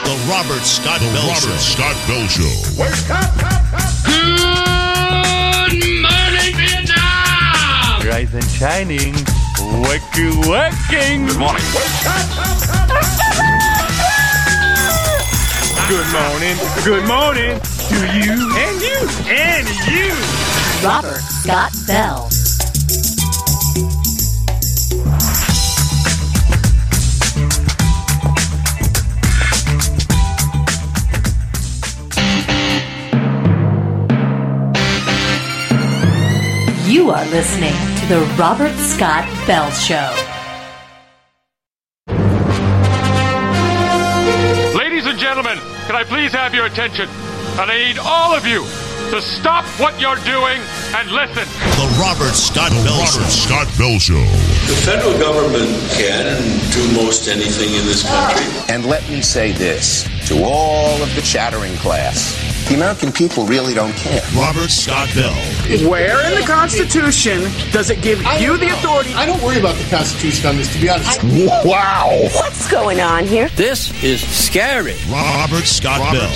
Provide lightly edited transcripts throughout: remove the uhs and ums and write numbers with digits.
The Robert Scott Bell Show. Scott Bell Show. Wake up! Good morning, Vietnam! Rise and shining. Working. Good morning. Wake up! Good morning to you and you. Robert Scott Bell. You are listening to the Robert Scott Bell Show. Ladies and gentlemen, can I please have your attention? And I need all of you to stop what you're doing and listen. The Robert Scott Bell Show. Scott Bell Show. The federal government can do most anything in this country. And let me say this to all of the chattering class. The American people really don't care. Robert Scott Bell. Where in the Constitution does it give you the authority? I don't worry about the Constitution on this, to be honest. Wow. What's going on here? This is scary. Robert Scott Bell.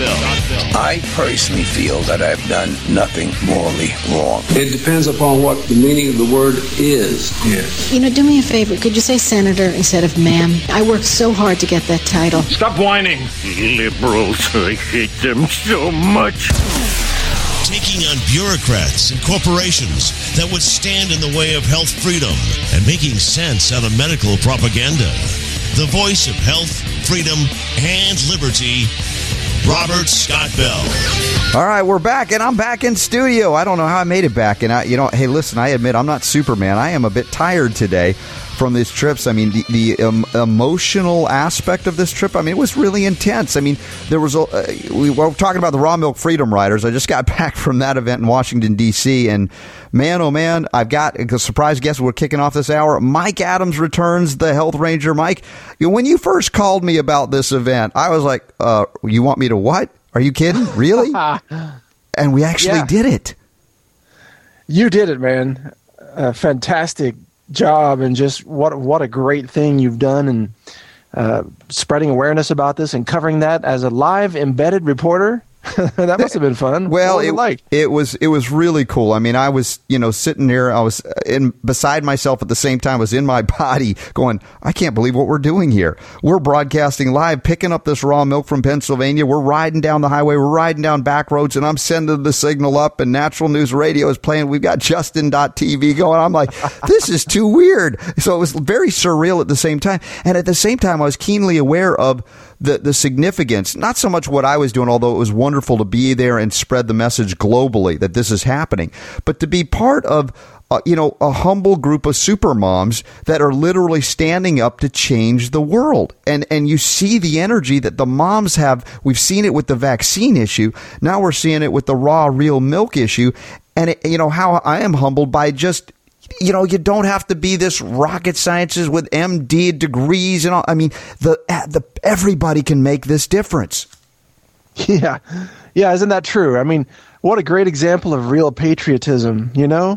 I personally feel that I've done nothing morally wrong. It depends upon what the meaning of the word is. Yes. You know, do me a favor. Could you say senator instead of ma'am? I worked so hard to get that title. Stop whining. Liberals, I hate them so much. Taking on bureaucrats and corporations that would stand in the way of health freedom and making sense out of medical propaganda. The voice of health, freedom, and liberty, Robert Scott Bell. All right, we're back, and I'm back in studio. I don't know how I made it back. And, hey, listen, I admit I'm not Superman. I am a bit tired today from these trips. I mean, the emotional aspect of this trip, I mean, it was really intense. I mean, there was we were talking about the Raw Milk Freedom Riders. I just got back from that event in Washington, D.C., and man, oh man, I've got a surprise guest. We're kicking off this hour. Mike Adams returns, the Health Ranger. Mike, when you first called me about this event, I was like, you want me to what? Are you kidding? Really? And we actually did it. You did it, man. Fantastic job, and just what a great thing you've done, and spreading awareness about this and covering that as a live embedded reporter. That must have been fun. Well, it was really cool. I mean, I was sitting there, I was beside myself at the same time. I was in my body going, I can't believe what we're doing here. We're broadcasting live, picking up this raw milk from Pennsylvania. We're riding down the highway, we're riding down back roads, and I'm sending the signal up, and Natural News Radio is playing. We've got Justin.tv going. I'm like, this is too weird. So it was very surreal at the same time. And at the same time, I was keenly aware of the significance, not so much what I was doing, although it was wonderful to be there and spread the message globally that this is happening, but to be part of a humble group of super moms that are literally standing up to change the world. And you see the energy that the moms have. We've seen it with the vaccine issue. Now we're seeing it with the raw, real milk issue. And how I am humbled by just, you don't have to be this rocket scientist with MD degrees and all. I mean, everybody can make this difference. Yeah, isn't that true? I mean, what a great example of real patriotism,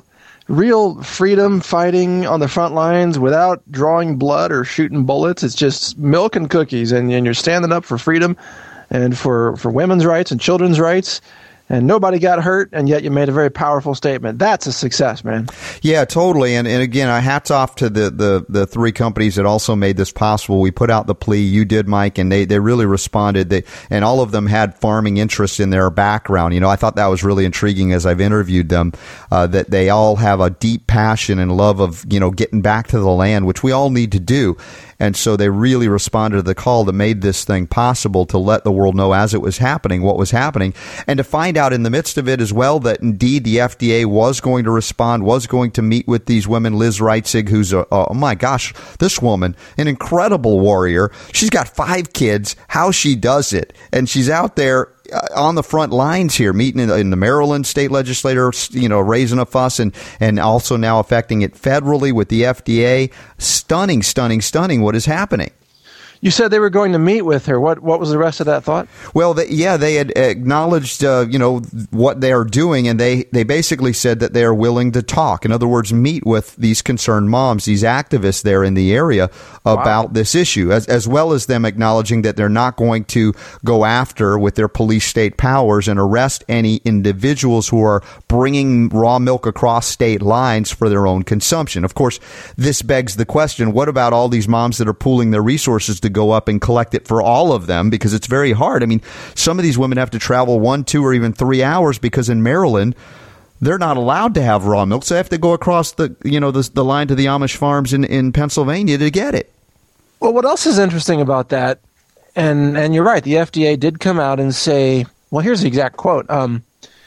real freedom fighting on the front lines without drawing blood or shooting bullets. It's just milk and cookies, and you're standing up for freedom and for women's rights and children's rights. And nobody got hurt, and yet you made a very powerful statement. That's a success, man. Yeah, totally. And again, hats off to the three companies that also made this possible. We put out the plea. You did, Mike, and they really responded. And all of them had farming interests in their background. I thought that was really intriguing as I've interviewed them, that they all have a deep passion and love of, getting back to the land, which we all need to do. And so they really responded to the call that made this thing possible to let the world know as it was happening, what was happening, and to find out in the midst of it as well that indeed the FDA was going to respond, was going to meet with these women. Liz Reitzig, who's, oh my gosh, this woman, an incredible warrior. She's got 5 kids, how she does it. And she's out there on the front lines here, meeting in the Maryland state legislature, raising a fuss, and also now affecting it federally with the FDA. Stunning what is happening. You said they were going to meet with her. What was the rest of that thought? Well, they had acknowledged, what they are doing, and they basically said that they are willing to talk. In other words, meet with these concerned moms, these activists there in the area about this issue, as well as them acknowledging that they're not going to go after with their police state powers and arrest any individuals who are bringing raw milk across state lines for their own consumption. Of course, this begs the question, what about all these moms that are pooling their resources to go up and collect it for all of them, because it's very hard. I mean, some of these women have to travel 1, 2, or even 3 hours because in Maryland, they're not allowed to have raw milk. So they have to go across the line to the Amish farms in Pennsylvania to get it. Well, what else is interesting about that, and you're right, the FDA did come out and say, well, here's the exact quote. The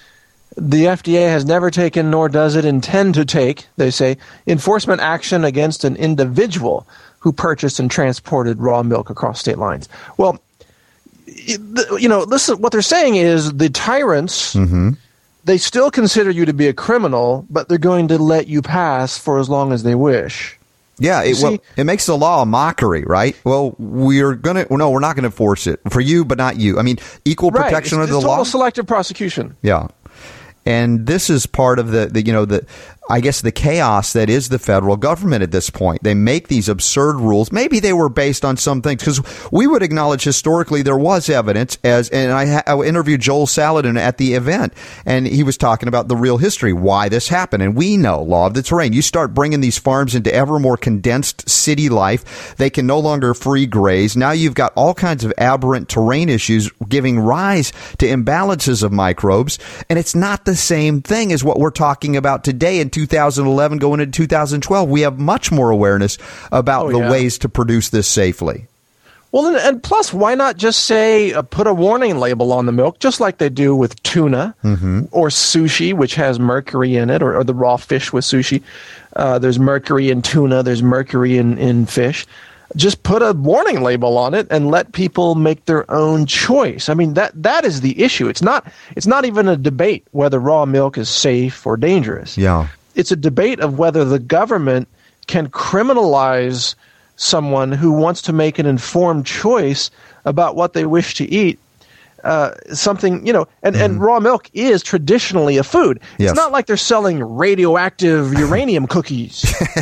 FDA has never taken, nor does it intend to take, they say, enforcement action against an individual who purchased and transported raw milk across state lines. Well, listen, what they're saying is the tyrants, they still consider you to be a criminal, but they're going to let you pass for as long as they wish. Yeah, it makes the law a mockery, right? Well, we're not going to enforce it for you, but not you. I mean, equal protection of the law. It's total selective prosecution. Yeah. And this is part of the chaos that is the federal government at this point. They make these absurd rules. Maybe they were based on some things, because we would acknowledge historically there was evidence, and I interviewed Joel Saladin at the event, and he was talking about the real history, why this happened. And we know, law of the terrain. You start bringing these farms into ever more condensed city life. They can no longer free graze. Now you've got all kinds of aberrant terrain issues giving rise to imbalances of microbes, and it's not the same thing as what we're talking about today in 2011 going into 2012. We have much more awareness about the ways to produce this safely. Well, and plus, why not just say, put a warning label on the milk, just like they do with tuna or sushi, which has mercury in it, or the raw fish with sushi. There's mercury in tuna, there's mercury in fish. Just put a warning label on it and let people make their own choice. I mean, that is the issue. It's not even a debate whether raw milk is safe or dangerous. Yeah. It's a debate of whether the government can criminalize someone who wants to make an informed choice about what they wish to eat. And raw milk is traditionally a food. Yes. It's not like they're selling radioactive uranium cookies.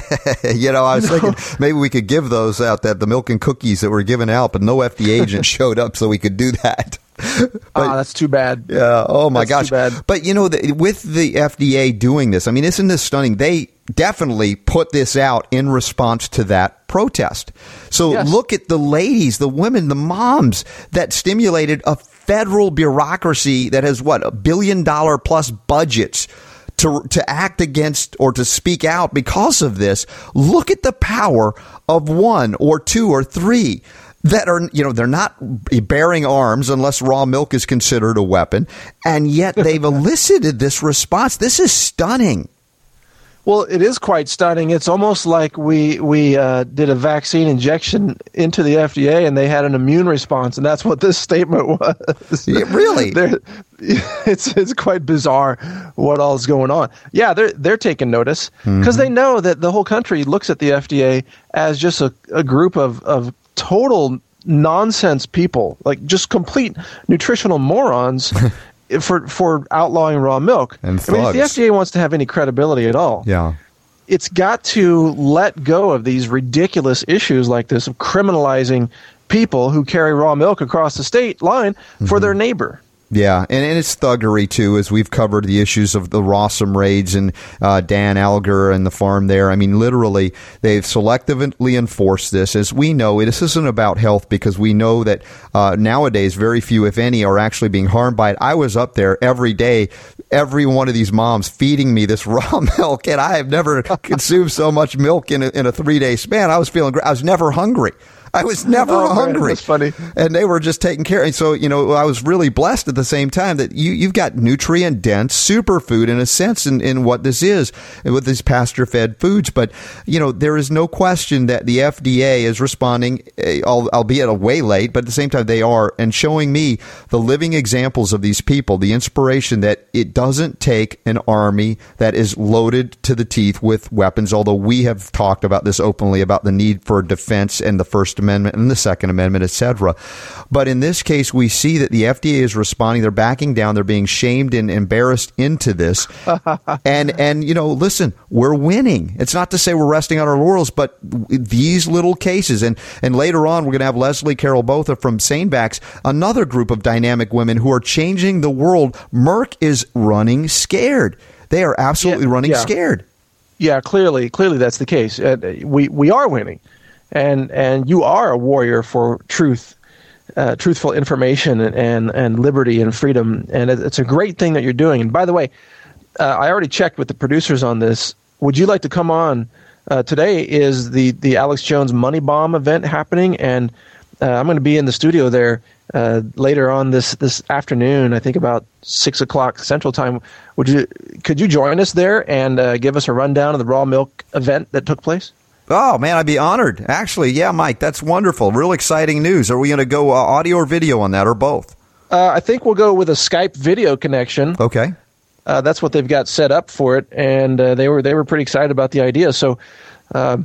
I was thinking maybe we could give those out, the milk and cookies that were given out, but no FDA agent showed up so we could do that. That's too bad. Yeah. Oh my gosh. Too bad. But with the FDA doing this, I mean, isn't this stunning? They definitely put this out in response to that protest. So look at the ladies, the women, the moms that stimulated a federal bureaucracy that has $1 billion plus budgets to act against or to speak out because of this. Look at the power of 1 or 2 or 3 that are, they're not bearing arms unless raw milk is considered a weapon. And yet they've elicited this response. This is stunning. Well, it is quite stunning. It's almost like we did a vaccine injection into the FDA and they had an immune response, and that's what this statement was. Yeah, really? It's quite bizarre what all is going on. Yeah, they're taking notice because they know that the whole country looks at the FDA as just a group of total nonsense people, like just complete nutritional morons. For outlawing raw milk. And I mean, if the FDA wants to have any credibility at all, it's got to let go of these ridiculous issues like this of criminalizing people who carry raw milk across the state line for their neighbor. Yeah, and it's thuggery, too, as we've covered the issues of the Rossum raids and Dan Alger and the farm there. I mean, literally, they've selectively enforced this. As we know, this isn't about health because we know that nowadays very few, if any, are actually being harmed by it. I was up there every day, every one of these moms feeding me this raw milk, and I have never consumed so much milk in a 3-day span. I was feeling great. I was never hungry. I was never hungry. Man, that's funny. And they were just taking care. And so, I was really blessed at the same time that you've got nutrient-dense superfood in a sense in what this is with these pasture-fed foods. But, there is no question that the FDA is responding, albeit a way late, but at the same time they are, and showing me the living examples of these people, the inspiration that it doesn't take an army that is loaded to the teeth with weapons, although we have talked about this openly, about the need for defense and the First Amendment and the Second Amendment, etc. But in this case, we see that the FDA is responding. They're backing down. They're being shamed and embarrassed into this. and listen, we're winning. It's not to say we're resting on our laurels, but these little cases, and later on, we're going to have Leslie Carol Botha from SaneBacks, another group of dynamic women who are changing the world. Merck is running scared. They are absolutely running scared. Yeah, clearly that's the case. We are winning, and you are a warrior for truth, truthful information, and liberty and freedom. And it's a great thing that you're doing. And by the way, I already checked with the producers on this. Would you like to come on? Today is the Alex Jones Money Bomb event happening, and I'm going to be in the studio there later on this afternoon. I think about 6 o'clock Central Time. Could you join us there and give us a rundown of the raw milk event that took place? Oh, man, I'd be honored. Actually, yeah, Mike, that's wonderful. Real exciting news. Are we going to go audio or video on that, or both? I think we'll go with a Skype video connection. Okay. That's what they've got set up for it, and they were pretty excited about the idea. So, let's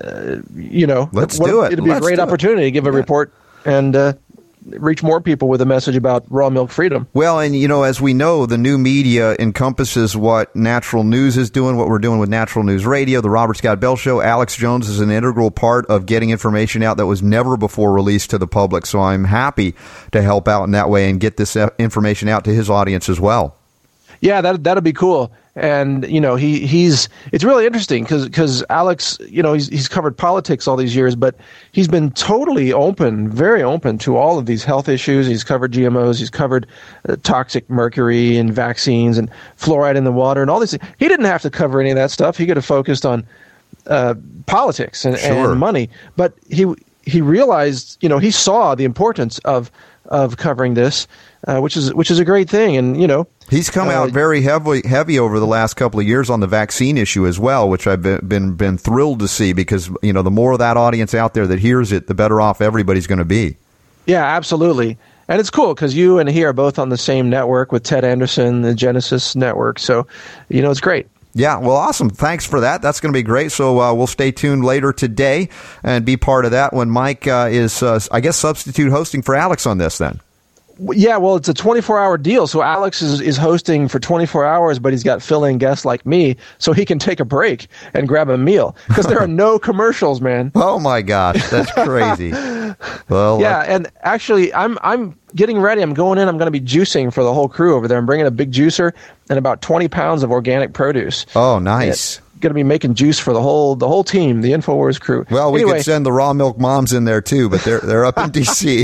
do it. It'll be a great opportunity to give a report and reach more people with a message about raw milk freedom. Well, and as we know, the new media encompasses what Natural News is doing, what we're doing with Natural News Radio, the Robert Scott Bell Show. Alex Jones is an integral part of getting information out that was never before released to the public. So I'm happy to help out in that way and get this information out to his audience as well. Yeah, that'll be cool. And it's really interesting because Alex, he's covered politics all these years, but he's been totally open, very open to all of these health issues. He's covered GMOs, he's covered toxic mercury and vaccines and fluoride in the water and all these things. He didn't have to cover any of that stuff. He could have focused on politics and money, but he realized, he saw the importance of covering this, which is a great thing, and he's come out very heavy over the last couple of years on the vaccine issue as well, which I've been thrilled to see, because the more of that audience out there that hears it, the better off everybody's going to be. Yeah, absolutely. And it's cool because you and he are both on the same network with Ted Anderson, the Genesis Network. So, it's great. Yeah, well, awesome. Thanks for that. That's going to be great. So we'll stay tuned later today and be part of that when Mike is, I guess, substitute hosting for Alex on this then. Yeah, well, it's a 24-hour deal. So Alex is hosting for 24 hours, but he's got fill-in guests like me, so he can take a break and grab a meal because there are no commercials, man. Oh my gosh, that's crazy. Well, yeah, and actually, I'm getting ready. I'm going in. I'm going to be juicing for the whole crew over there. I'm bringing a big juicer and about 20 pounds of organic produce. Oh, nice. Going to be making juice for the whole team, the InfoWars crew. Well, we could send the raw milk moms in there too, but they're up in D.C.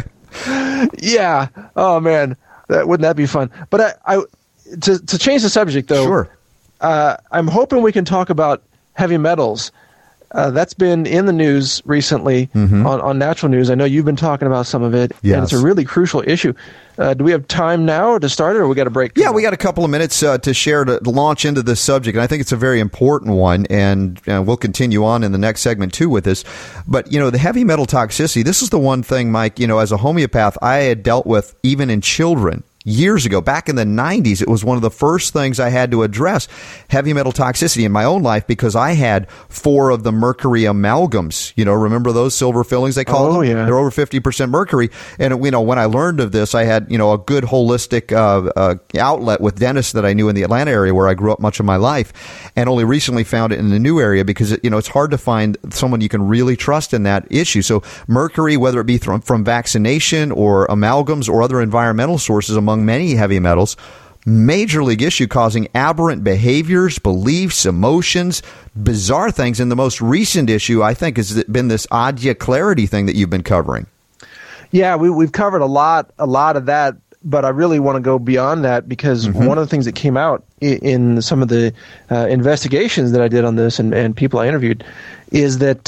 Yeah. Oh man, wouldn't that be fun? But to change the subject though, sure. I'm hoping we can talk about heavy metals. That's been in the news recently on Natural News. I know you've been talking about some of it, yes. And it's a really crucial issue. Do we have time now to start it, or we got a break? Yeah, we got a couple of minutes to share to launch into this subject, and I think it's a very important one, and we'll continue on in the next segment too with this. But, the heavy metal toxicity, this is the one thing, Mike, as a homeopath, I had dealt with even in children. Years ago, back in the 90s, it was one of the first things I had to address, heavy metal toxicity in my own life, because I had 4 of the mercury amalgams. Remember those silver fillings they call them? Yeah. They're over 50% mercury. And, when I learned of this, I had, a good holistic outlet with dentists that I knew in the Atlanta area where I grew up much of my life, and only recently found it in the new area because, it's hard to find someone you can really trust in that issue. So mercury, whether it be from vaccination or amalgams or other environmental sources, among many heavy metals, major league issue, causing aberrant behaviors, beliefs, emotions, bizarre things. And the most recent issue, I think, has been this Adya Clarity thing that you've been covering. Yeah, we've covered a lot of that, but I really want to go beyond that because one of the things that came out in some of the investigations that I did on this and people I interviewed is that,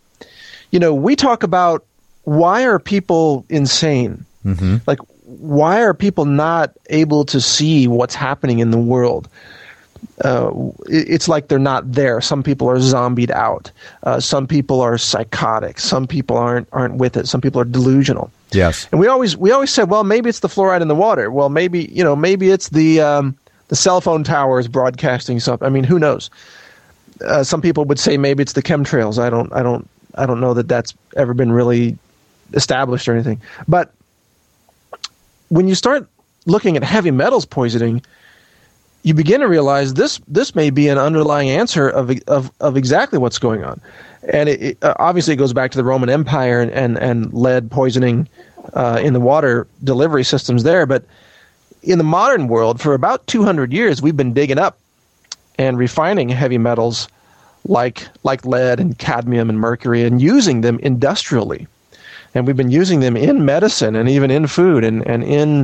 we talk about why are people insane? Like, why are people not able to see what's happening in the world? It's like they're not there. Some people are zombied out. Some people are psychotic. Some people aren't with it. Some people are delusional. Yes. And we always said, well, maybe it's the fluoride in the water. Well, maybe it's the cell phone towers broadcasting something. I mean, who knows? Some people would say maybe it's the chemtrails. I don't I don't know that that's ever been really established or anything. But when you start looking at heavy metals poisoning, you begin to realize this may be an underlying answer of exactly what's going on. And it obviously it goes back to the Roman Empire and lead poisoning in the water delivery systems there. But in the modern world, for about 200 years, we've been digging up and refining heavy metals like lead and cadmium and mercury and using them industrially. And we've been using them in medicine and even in food and in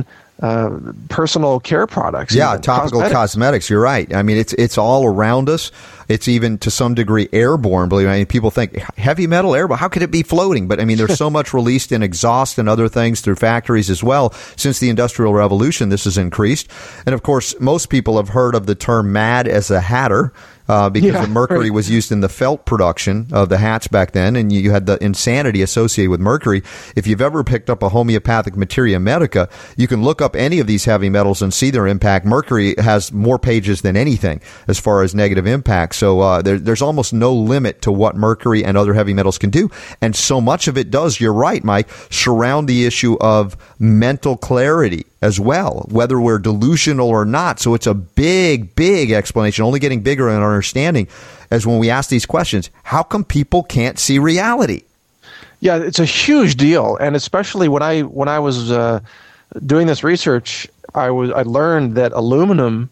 personal care products. Yeah, topical cosmetics. You're right. I mean, it's all around us. It's even to some degree airborne. Believe me, I mean, people think heavy metal airborne. How could it be floating? But I mean, there's so much released in exhaust and other things through factories as well. Since the Industrial Revolution, this has increased. And of course, most people have heard of the term "mad as a hatter." Because the mercury was used in the felt production of the hats back then, and you had the insanity associated with mercury. If you've ever picked up a homeopathic materia medica, you can look up any of these heavy metals and see their impact. Mercury has more pages than anything as far as negative impact. So there's almost no limit to what mercury and other heavy metals can do. And so much of it does, you're right, Mike, surround the issue of mental clarity as well, whether we're delusional or not. So it's a big, big explanation, only getting bigger in our understanding as when we ask these questions, how come people can't see reality? Yeah, it's a huge deal. And especially when I was doing this research, I learned that aluminum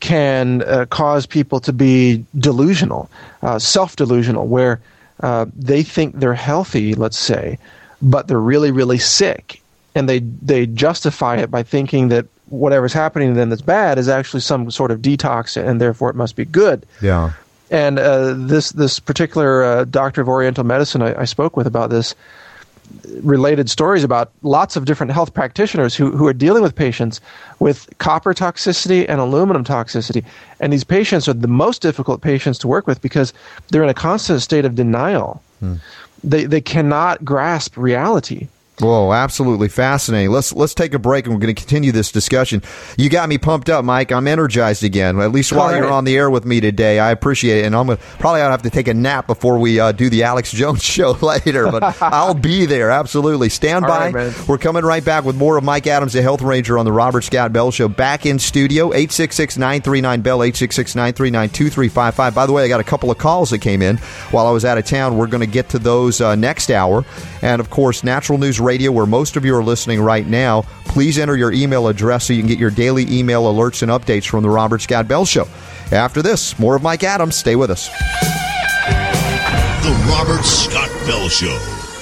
can cause people to be delusional, self-delusional, where they think they're healthy, let's say, but they're really, really sick. And they justify it by thinking that whatever's happening to them that's bad is actually some sort of detox, and therefore it must be good. Yeah. And this particular doctor of Oriental medicine I spoke with about this related stories about lots of different health practitioners who are dealing with patients with copper toxicity and aluminum toxicity. And these patients are the most difficult patients to work with because they're in a constant state of denial. They cannot grasp reality. Whoa, absolutely fascinating. Let's take a break, and we're going to continue this discussion. You got me pumped up, Mike. I'm energized again, at least while you're on the air with me today. I appreciate it, and I'm going to probably have to take a nap before we do the Alex Jones show later, but I'll be there, absolutely. Stand by. Right, we're coming right back with more of Mike Adams, the Health Ranger, on the Robert Scott Bell Show. Back in studio, 866-939-BELL, 866-939-2355. By the way, I got a couple of calls that came in while I was out of town. We're going to get to those next hour. And, of course, Natural News Radio, where most of you are listening right now. Please enter your email address so you can get your daily email alerts and updates from the Robert Scott Bell Show. After this, more of Mike Adams. Stay with us. The Robert Scott Bell Show.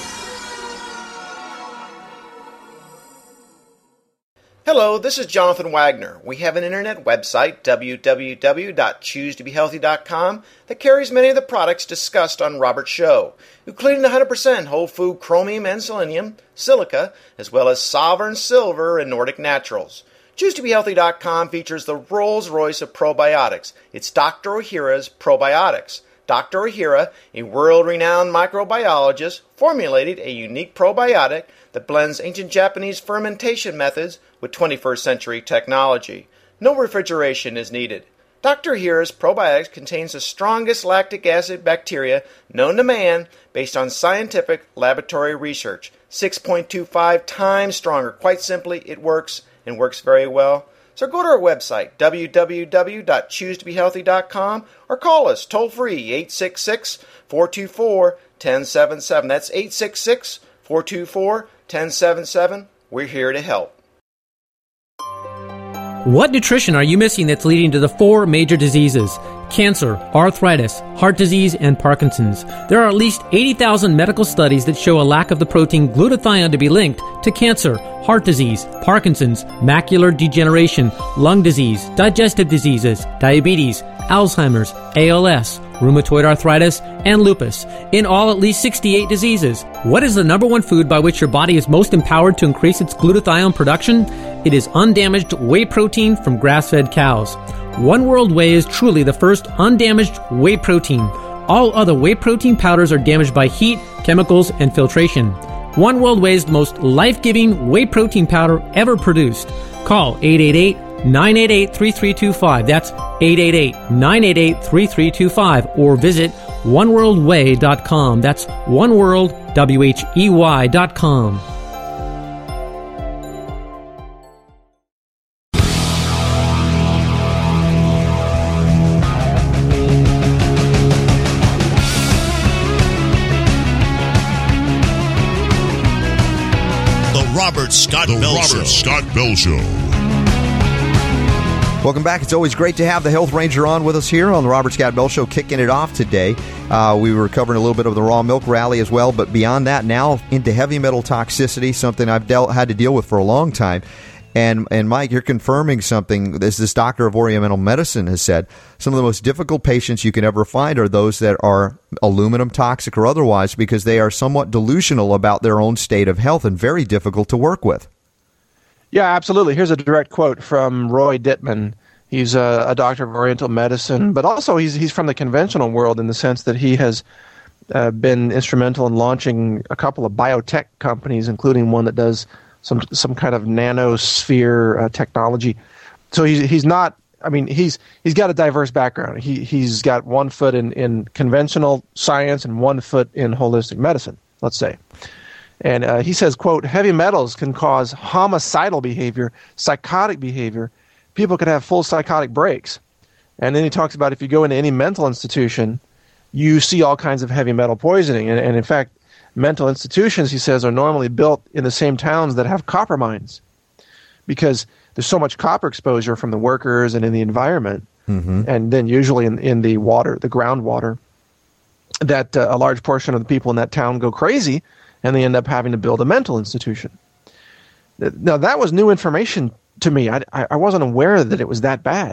Hello, this is Jonathan Wagner. We have an internet website, www.choosetobehealthy.com, that carries many of the products discussed on Robert's show, including 100% whole food chromium and selenium, silica, as well as Sovereign Silver and Nordic Naturals. ChooseToBeHealthy.com features the Rolls-Royce of probiotics. It's Dr. Ohhira's Probiotics. Dr. Ohhira, a world-renowned microbiologist, formulated a unique probiotic that blends ancient Japanese fermentation methods with 21st century technology. No refrigeration is needed. Dr. Ohhira's probiotics contains the strongest lactic acid bacteria known to man based on scientific laboratory research. 6.25 times stronger. Quite simply, it works and works very well. So go to our website, www.choosetobehealthy.com, or call us toll-free, 866-424-1077. That's 866-424-1077. We're here to help. What nutrition are you missing that's leading to the 4 major diseases? Cancer, arthritis, heart disease, and Parkinson's. There are at least 80,000 medical studies that show a lack of the protein glutathione to be linked to cancer, heart disease, Parkinson's, macular degeneration, lung disease, digestive diseases, diabetes, Alzheimer's, ALS, rheumatoid arthritis, and lupus. In all, at least 68 diseases. What is the number one food by which your body is most empowered to increase its glutathione production? It is undamaged whey protein from grass-fed cows. One World Whey is truly the first undamaged whey protein. All other whey protein powders are damaged by heat, chemicals, and filtration. One World Whey is the most life-giving whey protein powder ever produced. Call 888-988-3325. That's 888-988-3325. Or visit oneworldwhey.com. That's oneworldwhey.com. Robert Scott Bell Show. Welcome back. It's always great to have the Health Ranger on with us here on the Robert Scott Bell Show, kicking it off today. We were covering a little bit of the raw milk rally as well, but beyond that, now into heavy metal toxicity, something I've had to deal with for a long time. And Mike, you're confirming something, as this doctor of Oriental medicine has said. Some of the most difficult patients you can ever find are those that are aluminum toxic or otherwise, because they are somewhat delusional about their own state of health and very difficult to work with. Yeah, absolutely. Here's a direct quote from Roy Dittman. He's a doctor of Oriental medicine, but also he's from the conventional world in the sense that he has been instrumental in launching a couple of biotech companies, including one that does some kind of nanosphere technology. So he's not. I mean, he's got a diverse background. He's got 1 foot in conventional science and 1 foot in holistic medicine, let's say. And he says, quote, heavy metals can cause homicidal behavior, psychotic behavior. People could have full psychotic breaks. And then he talks about if you go into any mental institution, you see all kinds of heavy metal poisoning. And in fact, mental institutions, he says, are normally built in the same towns that have copper mines, because there's so much copper exposure from the workers and in the environment, and then usually in the water, the groundwater, that a large portion of the people in that town go crazy, and they end up having to build a mental institution. Now, that was new information to me. I wasn't aware that it was that bad.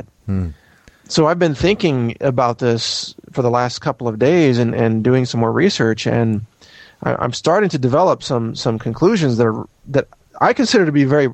So I've been thinking about this for the last couple of days and doing some more research, and I'm starting to develop some conclusions that I consider to be very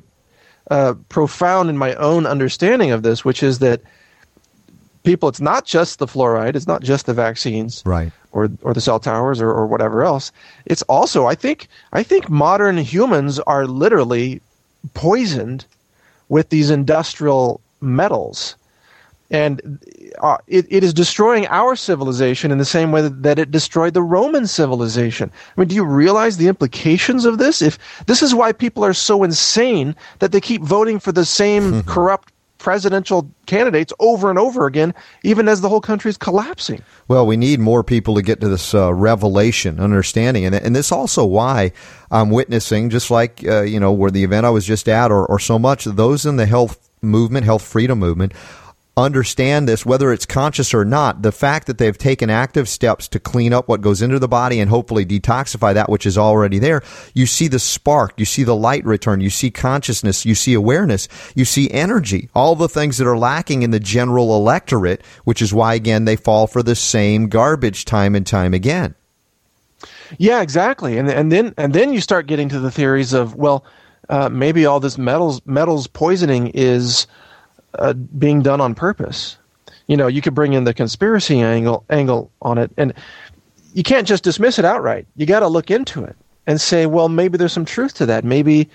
profound in my own understanding of this, which is that people, it's not just the fluoride, it's not just the vaccines, right, or the cell towers or whatever else. It's also, I think modern humans are literally poisoned with these industrial metals. And it is destroying our civilization in the same way that it destroyed the Roman civilization. I mean, do you realize the implications of this? If this is why people are so insane that they keep voting for the same corrupt presidential candidates over and over again, even as the whole country is collapsing. Well, we need more people to get to this revelation, understanding. And this also why I'm witnessing, just like, where the event I was just at, or so much, those in the health movement, health freedom movement, understand this, whether it's conscious or not. The fact that they've taken active steps to clean up what goes into the body and hopefully detoxify that which is already there. You see the spark, you see the light return, you see consciousness, you see awareness, you see energy, all the things that are lacking in the general electorate, which is why, again, they fall for the same garbage time and time again. Yeah, exactly. And then you start getting to the theories of, maybe all this metals poisoning is being done on purpose. You could bring in the conspiracy angle on it, and you can't just dismiss it outright. You got to look into it and say, well, maybe there's some truth to that. Maybe,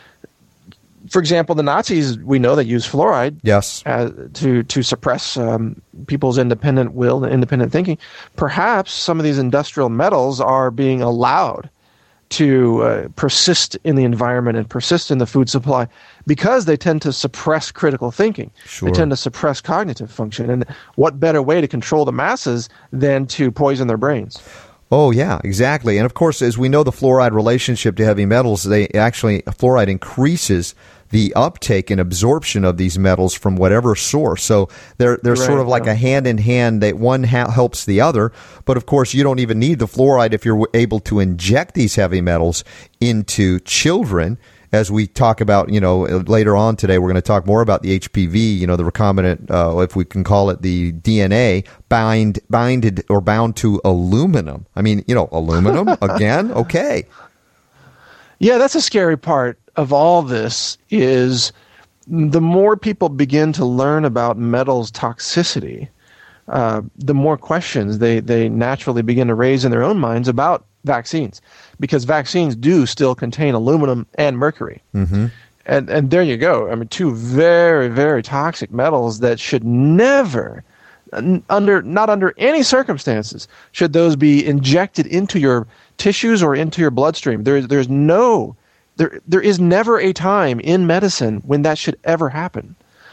for example, the Nazis, we know they use fluoride, yes, to suppress people's independent will and independent thinking. Perhaps some of these industrial metals are being allowed to persist in the environment and persist in the food supply because they tend to suppress critical thinking. Sure. They tend to suppress cognitive function. And what better way to control the masses than to poison their brains? Oh, yeah, exactly. And, of course, as we know the fluoride relationship to heavy metals, fluoride increases the uptake and absorption of these metals from whatever source. So they're right, sort of like a hand-in-hand, that one helps the other. But, of course, you don't even need the fluoride if you're able to inject these heavy metals into children. As we talk about, later on today, we're going to talk more about the HPV, the recombinant, if we can call it the DNA, bound to aluminum. I mean, aluminum again? Okay. Yeah, that's a scary part of all this is the more people begin to learn about metals toxicity, the more questions they naturally begin to raise in their own minds about vaccines, because vaccines do still contain aluminum and mercury. Mm-hmm. And there you go. I mean, two very, very toxic metals that should never, not under any circumstances, should those be injected into your tissues or into your bloodstream. There is never a time in medicine when that should ever happen.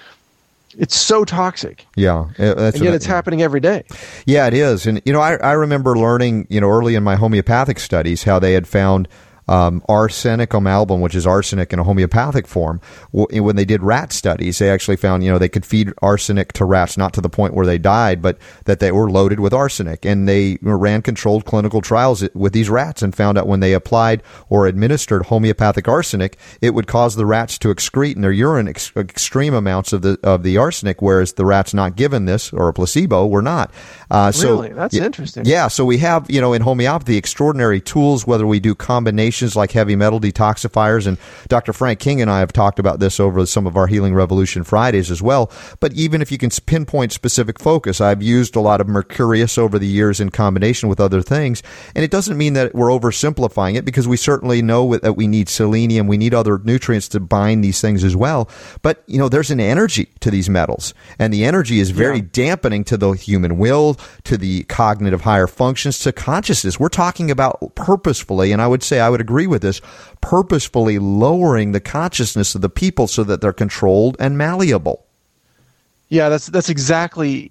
It's so toxic. Yeah. And yet it's happening every day. Yeah, it is. And, I remember learning, early in my homeopathic studies how they had found arsenic amalgam, which is arsenic in a homeopathic form. When they did rat studies, they actually found, they could feed arsenic to rats, not to the point where they died, but that they were loaded with arsenic. And they ran controlled clinical trials with these rats and found out when they applied or administered homeopathic arsenic, it would cause the rats to excrete in their urine extreme amounts of the arsenic, whereas the rats not given this or a placebo were not. Really? That's interesting. Yeah. So we have, in homeopathy, extraordinary tools, whether we do combinations like heavy metal detoxifiers, and Dr. Frank King and I have talked about this over some of our Healing Revolution Fridays as well. But even if you can pinpoint specific focus, I've used a lot of Mercurius over the years in combination with other things, and it doesn't mean that we're oversimplifying it, because we certainly know that we need selenium, we need other nutrients to bind these things as well. But, there's an energy to these metals, and the energy is very dampening to the human will, to the cognitive higher functions, to consciousness. We're talking about purposefully, and I would agree with this, purposefully lowering the consciousness of the people so that they're controlled and malleable. Yeah, that's exactly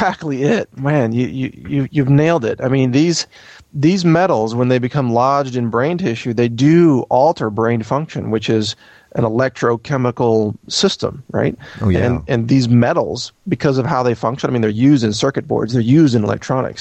it, man. You've nailed it. I mean, these metals, when they become lodged in brain tissue, they do alter brain function, which is an electrochemical system, right? Oh yeah. And these metals, because of how they function, I mean, they're used in circuit boards, they're used in electronics.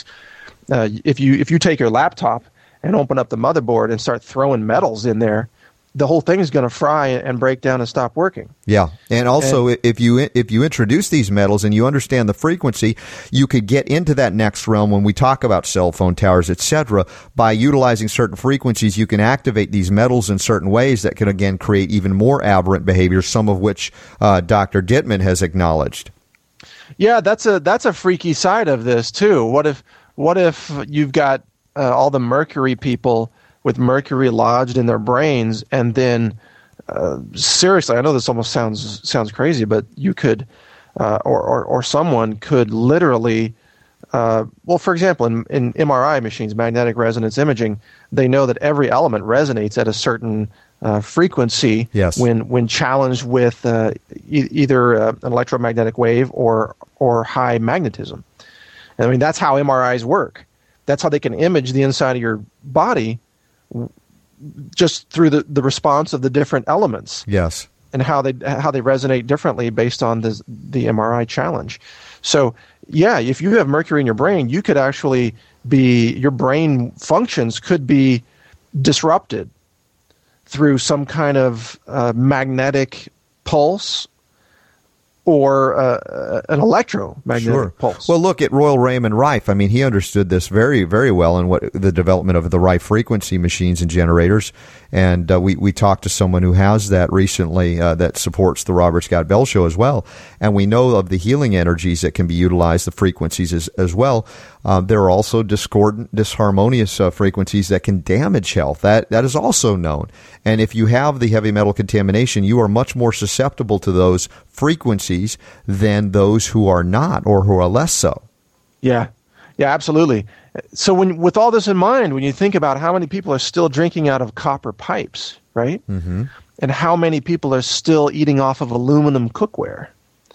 If you take your laptop and open up the motherboard and start throwing metals in there, the whole thing is going to fry and break down and stop working. Yeah, and also if you introduce these metals and you understand the frequency, you could get into that next realm when we talk about cell phone towers, etc. By utilizing certain frequencies, you can activate these metals in certain ways that can again create even more aberrant behavior, some of which Dr. Dittman has acknowledged. Yeah, that's a freaky side of this too. What if you've got all the mercury people with mercury lodged in their brains, and then seriously, I know this almost sounds crazy, but you could, or someone could literally, for example, in MRI machines, magnetic resonance imaging, they know that every element resonates at a certain frequency. Yes. When challenged with either an electromagnetic wave or high magnetism. And I mean, that's how MRIs work. That's how they can image the inside of your body, just through the response of the different elements. Yes. And how they resonate differently based on the MRI challenge. So yeah, if you have mercury in your brain, you could actually your brain functions could be disrupted through some kind of magnetic pulse or an electromagnetic pulse. Well, look at Royal Raymond Rife. I mean, he understood this very, very well in the development of the Rife frequency machines and generators. And we talked to someone who has that recently that supports the Robert Scott Bell Show as well. And we know of the healing energies that can be utilized, the frequencies as well. There are also discordant, disharmonious frequencies that can damage health. That is also known. And if you have the heavy metal contamination, you are much more susceptible to those frequencies than those who are not, or who are less so. Yeah, absolutely. So with all this in mind, when you think about how many people are still drinking out of copper pipes, right? Mm-hmm. And how many people are still eating off of aluminum cookware,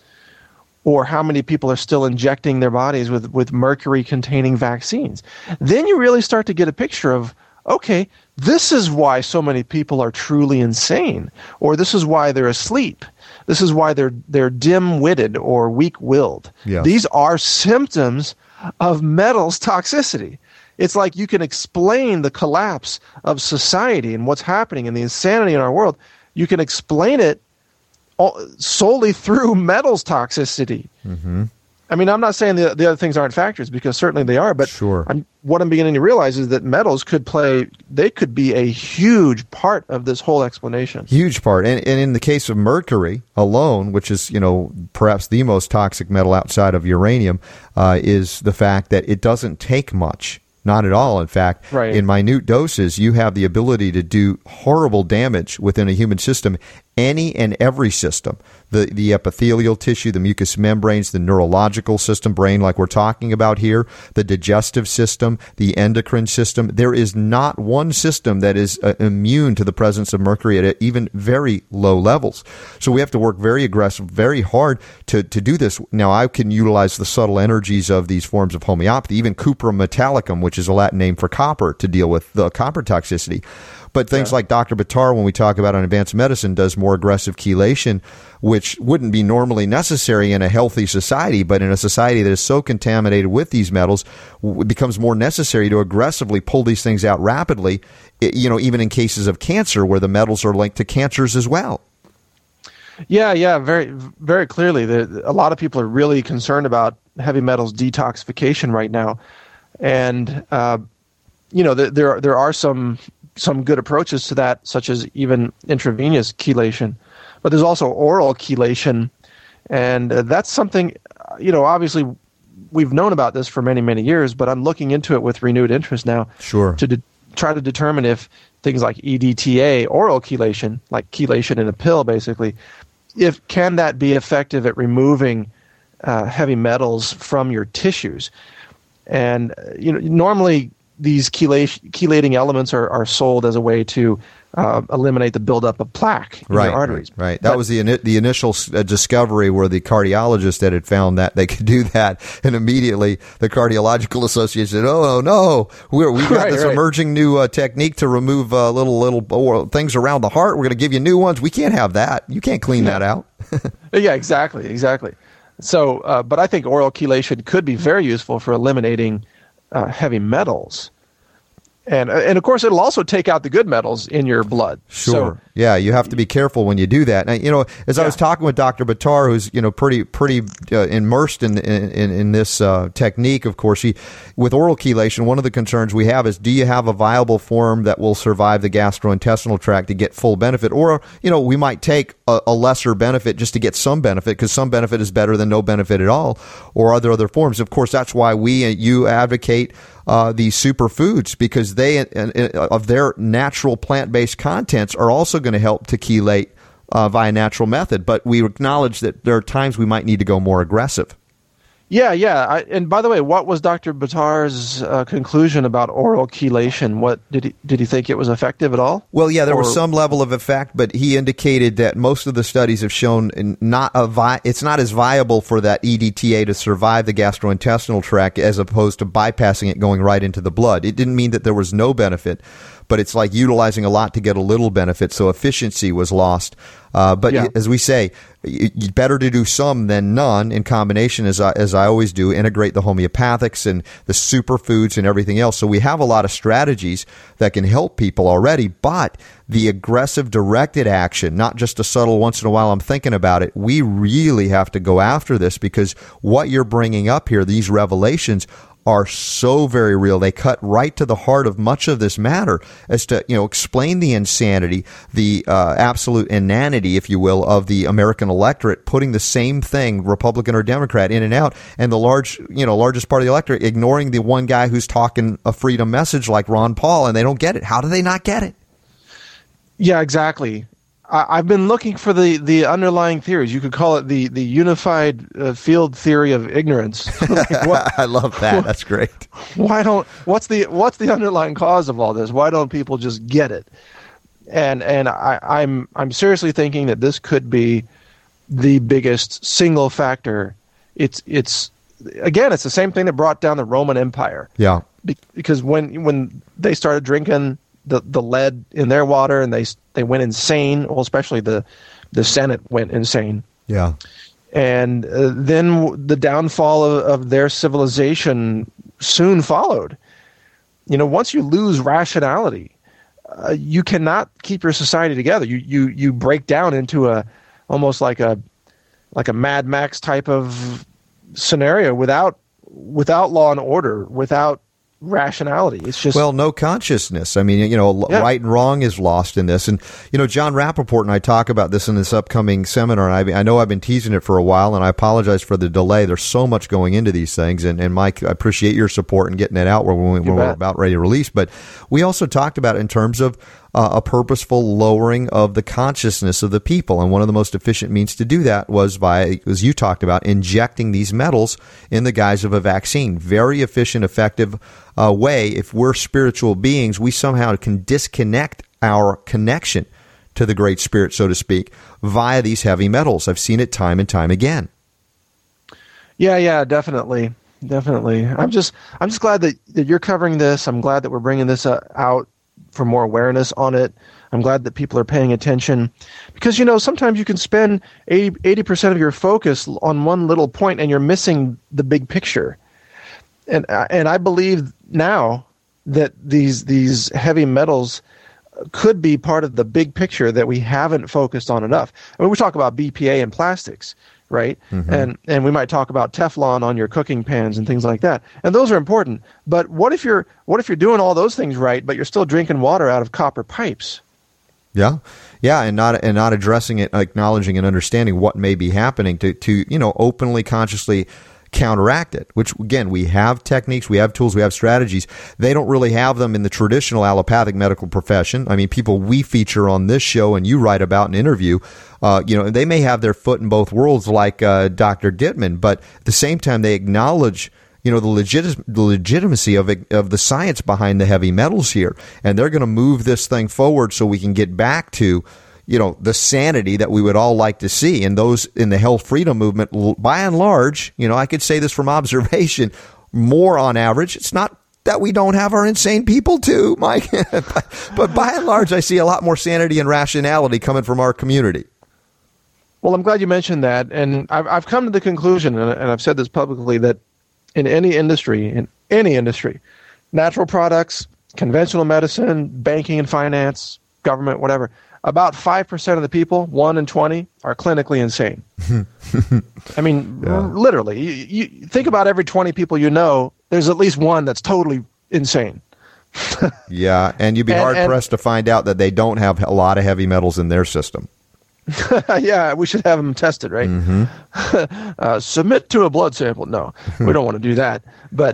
or how many people are still injecting their bodies with mercury-containing vaccines, then you really start to get a picture of, okay, this is why so many people are truly insane, or this is why they're asleep. This is why they're dim-witted or weak-willed. Yes. These are symptoms of metals toxicity. It's like you can explain the collapse of society and what's happening and the insanity in our world. You can explain it solely through metals toxicity. Mm-hmm. I mean, I'm not saying the other things aren't factors, because certainly they are, but sure. What I'm beginning to realize is that metals could be a huge part of this whole explanation. Huge part. And in the case of mercury alone, which is, perhaps the most toxic metal outside of uranium, is the fact that it doesn't take much Not at all. In fact, Right. in minute doses, you have the ability to do horrible damage within a human system, any and every system. The epithelial tissue, the mucous membranes, the neurological system, brain like we're talking about here, the digestive system, the endocrine system. There is not one system that is immune to the presence of mercury at even very low levels. So we have to work very aggressive, very hard to do this. Now, I can utilize the subtle energies of these forms of homeopathy, even cuprum metallicum, which is a Latin name for copper, to deal with the copper toxicity. But things like Dr. Buttar, when we talk about on advanced medicine, does more aggressive chelation, which wouldn't be normally necessary in a healthy society, but in a society that is so contaminated with these metals, it becomes more necessary to aggressively pull these things out rapidly, even in cases of cancer where the metals are linked to cancers as well. Yeah, very, very clearly. A lot of people are really concerned about heavy metals detoxification right now. And, there are some good approaches to that, such as even intravenous chelation. But there's also oral chelation. And that's something, obviously we've known about this for many, many years, but I'm looking into it with renewed interest now. Sure. To try to determine if things like EDTA, oral chelation, like chelation in a pill basically, can that be effective at removing heavy metals from your tissues? And normally these chelating elements are sold as a way to eliminate the buildup of plaque in your arteries. Right. That was the initial discovery where the cardiologist that had found that they could do that, and immediately the Cardiological Association said, "Oh no, we got this emerging new technique to remove little things around the heart. We're going to give you new ones. We can't have that. You can't clean that out." Yeah, exactly. So, but I think oral chelation could be very useful for eliminating heavy metals. And of course, it'll also take out the good metals in your blood. Sure. Yeah, you have to be careful when you do that. Now, as I was talking with Dr. Buttar, who's pretty immersed in this technique, of course, with oral chelation, one of the concerns we have is, do you have a viable form that will survive the gastrointestinal tract to get full benefit, or we might take a lesser benefit just to get some benefit, because some benefit is better than no benefit at all, or are there other forms? Of course, that's why you advocate these superfoods, because they, of their natural plant-based contents, are also going to help to chelate via natural method. But we acknowledge that there are times we might need to go more aggressive. Yeah. And by the way, what was Dr. Buttar's conclusion about oral chelation? What did he think it was effective at all? Well, yeah, there was some level of effect, but he indicated that most of the studies have shown it's not as viable for that EDTA to survive the gastrointestinal tract as opposed to bypassing it going right into the blood. It didn't mean that there was no benefit, but it's like utilizing a lot to get a little benefit, so efficiency was lost. But as we say, better to do some than none in combination, as I always do, integrate the homeopathics and the superfoods and everything else. So we have a lot of strategies that can help people already, but the aggressive directed action, not just a subtle once in a while I'm thinking about it, we really have to go after this, because what you're bringing up here, these revelations, are so very real. They cut right to the heart of much of this matter as to, explain the insanity, the absolute inanity, if you will, of the American electorate, putting the same thing, Republican or Democrat, in and out, and the largest part of the electorate ignoring the one guy who's talking a freedom message like Ron Paul, and they don't get it. How do they not get it? Yeah, exactly. I've been looking for the underlying theories. You could call it the unified field theory of ignorance. I love that. That's great. What's the underlying cause of all this? Why don't people just get it? And I'm seriously thinking that this could be the biggest single factor. It's the same thing that brought down the Roman Empire. Yeah. Because when they started drinking the lead in their water, and they went insane. Well, especially the Senate went insane. Yeah. And then the downfall of their civilization soon followed. Once you lose rationality, you cannot keep your society together. You break down into almost like a Mad Max type of scenario without law and order, without rationality. It's just no consciousness. I mean, right and wrong is lost in this. And John Rappaport and I talk about this in this upcoming seminar. And I know I've been teasing it for a while, and I apologize for the delay. There's so much going into these things, and Mike, I appreciate your support in getting it out when we're about ready to release. But we also talked about it in terms of a purposeful lowering of the consciousness of the people. And one of the most efficient means to do that was by, as you talked about, injecting these metals in the guise of a vaccine. Very efficient, effective way. If we're spiritual beings, we somehow can disconnect our connection to the Great Spirit, so to speak, via these heavy metals. I've seen it time and time again. Yeah, definitely. I'm just glad that you're covering this. I'm glad that we're bringing this out for more awareness on it. I'm glad that people are paying attention, because sometimes you can spend 80% of your focus on one little point and you're missing the big picture. And I believe now that these heavy metals could be part of the big picture that we haven't focused on enough. I mean, we talk about BPA and plastics, right? Mm-hmm. And we might talk about Teflon on your cooking pans and things like that. And those are important. But what if you're doing all those things right, but you're still drinking water out of copper pipes? Yeah, and not addressing it, acknowledging and understanding what may be happening to openly, consciously counteract it, which, again, we have techniques, we have tools, we have strategies. They don't really have them in the traditional allopathic medical profession. I mean, people we feature on this show and you write about and interview, they may have their foot in both worlds like Dr. Dittman, but at the same time, they acknowledge the legitimacy of the science behind the heavy metals here, and they're going to move this thing forward so we can get back to the sanity that we would all like to see. And those in the health freedom movement, by and large, I could say this from observation, more on average. It's not that we don't have our insane people too, Mike, but by and large, I see a lot more sanity and rationality coming from our community. Well, I'm glad you mentioned that. And I've come to the conclusion, and I've said this publicly, that in any industry, natural products, conventional medicine, banking and finance, government, whatever, about 5% of the people, 1 in 20, are clinically insane. I mean, literally, you think about every 20 people there's at least one that's totally insane. Yeah, and you'd be hard-pressed to find out that they don't have a lot of heavy metals in their system. Yeah, we should have them tested, right? Mm-hmm. Submit to a blood sample. No, we don't want to do that. But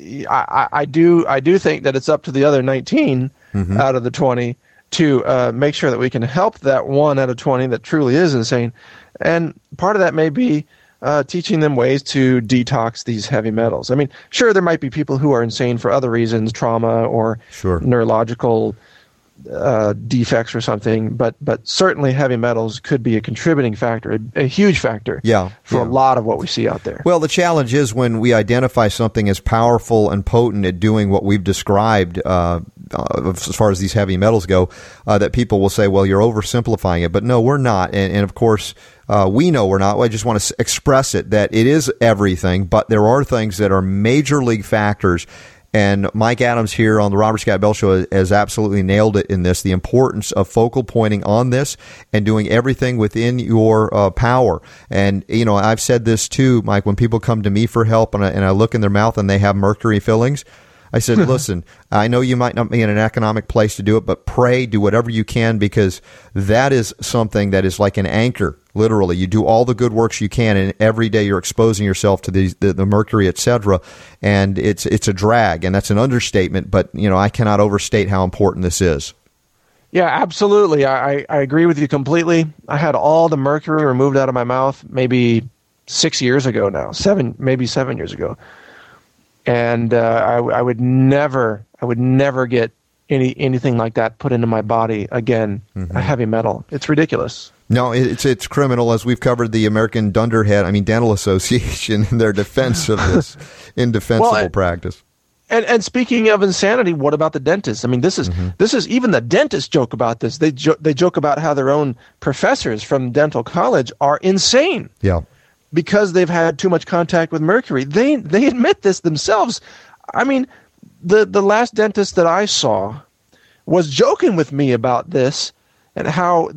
I do think that it's up to the other 19 out of the 20 to make sure that we can help that 1 out of 20 that truly is insane. And part of that may be teaching them ways to detox these heavy metals. I mean, sure, there might be people who are insane for other reasons, trauma or neurological defects or something, but certainly heavy metals could be a contributing factor, a huge factor for a lot of what we see out there. Well, the challenge is when we identify something as powerful and potent at doing what we've described as far as these heavy metals go, that people will say, well, you're oversimplifying it. But no, we're not. And of course, we know we're not. I just want to express it, that it is everything, but there are things that are major league factors. And Mike Adams here on the Robert Scott Bell Show has absolutely nailed it in this, the importance of focal pointing on this and doing everything within your power. And, I've said this too, Mike, when people come to me for help and I look in their mouth and they have mercury fillings, I said, listen, I know you might not be in an economic place to do it, but pray, do whatever you can, because that is something that is like an anchor. Literally, you do all the good works you can, and every day you're exposing yourself to the mercury, etc. And it's a drag, and that's an understatement. But I cannot overstate how important this is. Yeah, absolutely. I agree with you completely. I had all the mercury removed out of my mouth maybe 6 years ago now, 7 years ago. And I would never get anything like that put into my body again. A heavy metal. It's ridiculous. No, it's criminal, as we've covered the American Dental Association in their defense of this indefensible practice. And speaking of insanity, what about the dentists? I mean, this is even the dentists joke about this. They joke about how their own professors from dental college are insane. Yeah. Because they've had too much contact with mercury. They admit this themselves. I mean, the last dentist that I saw was joking with me about this and how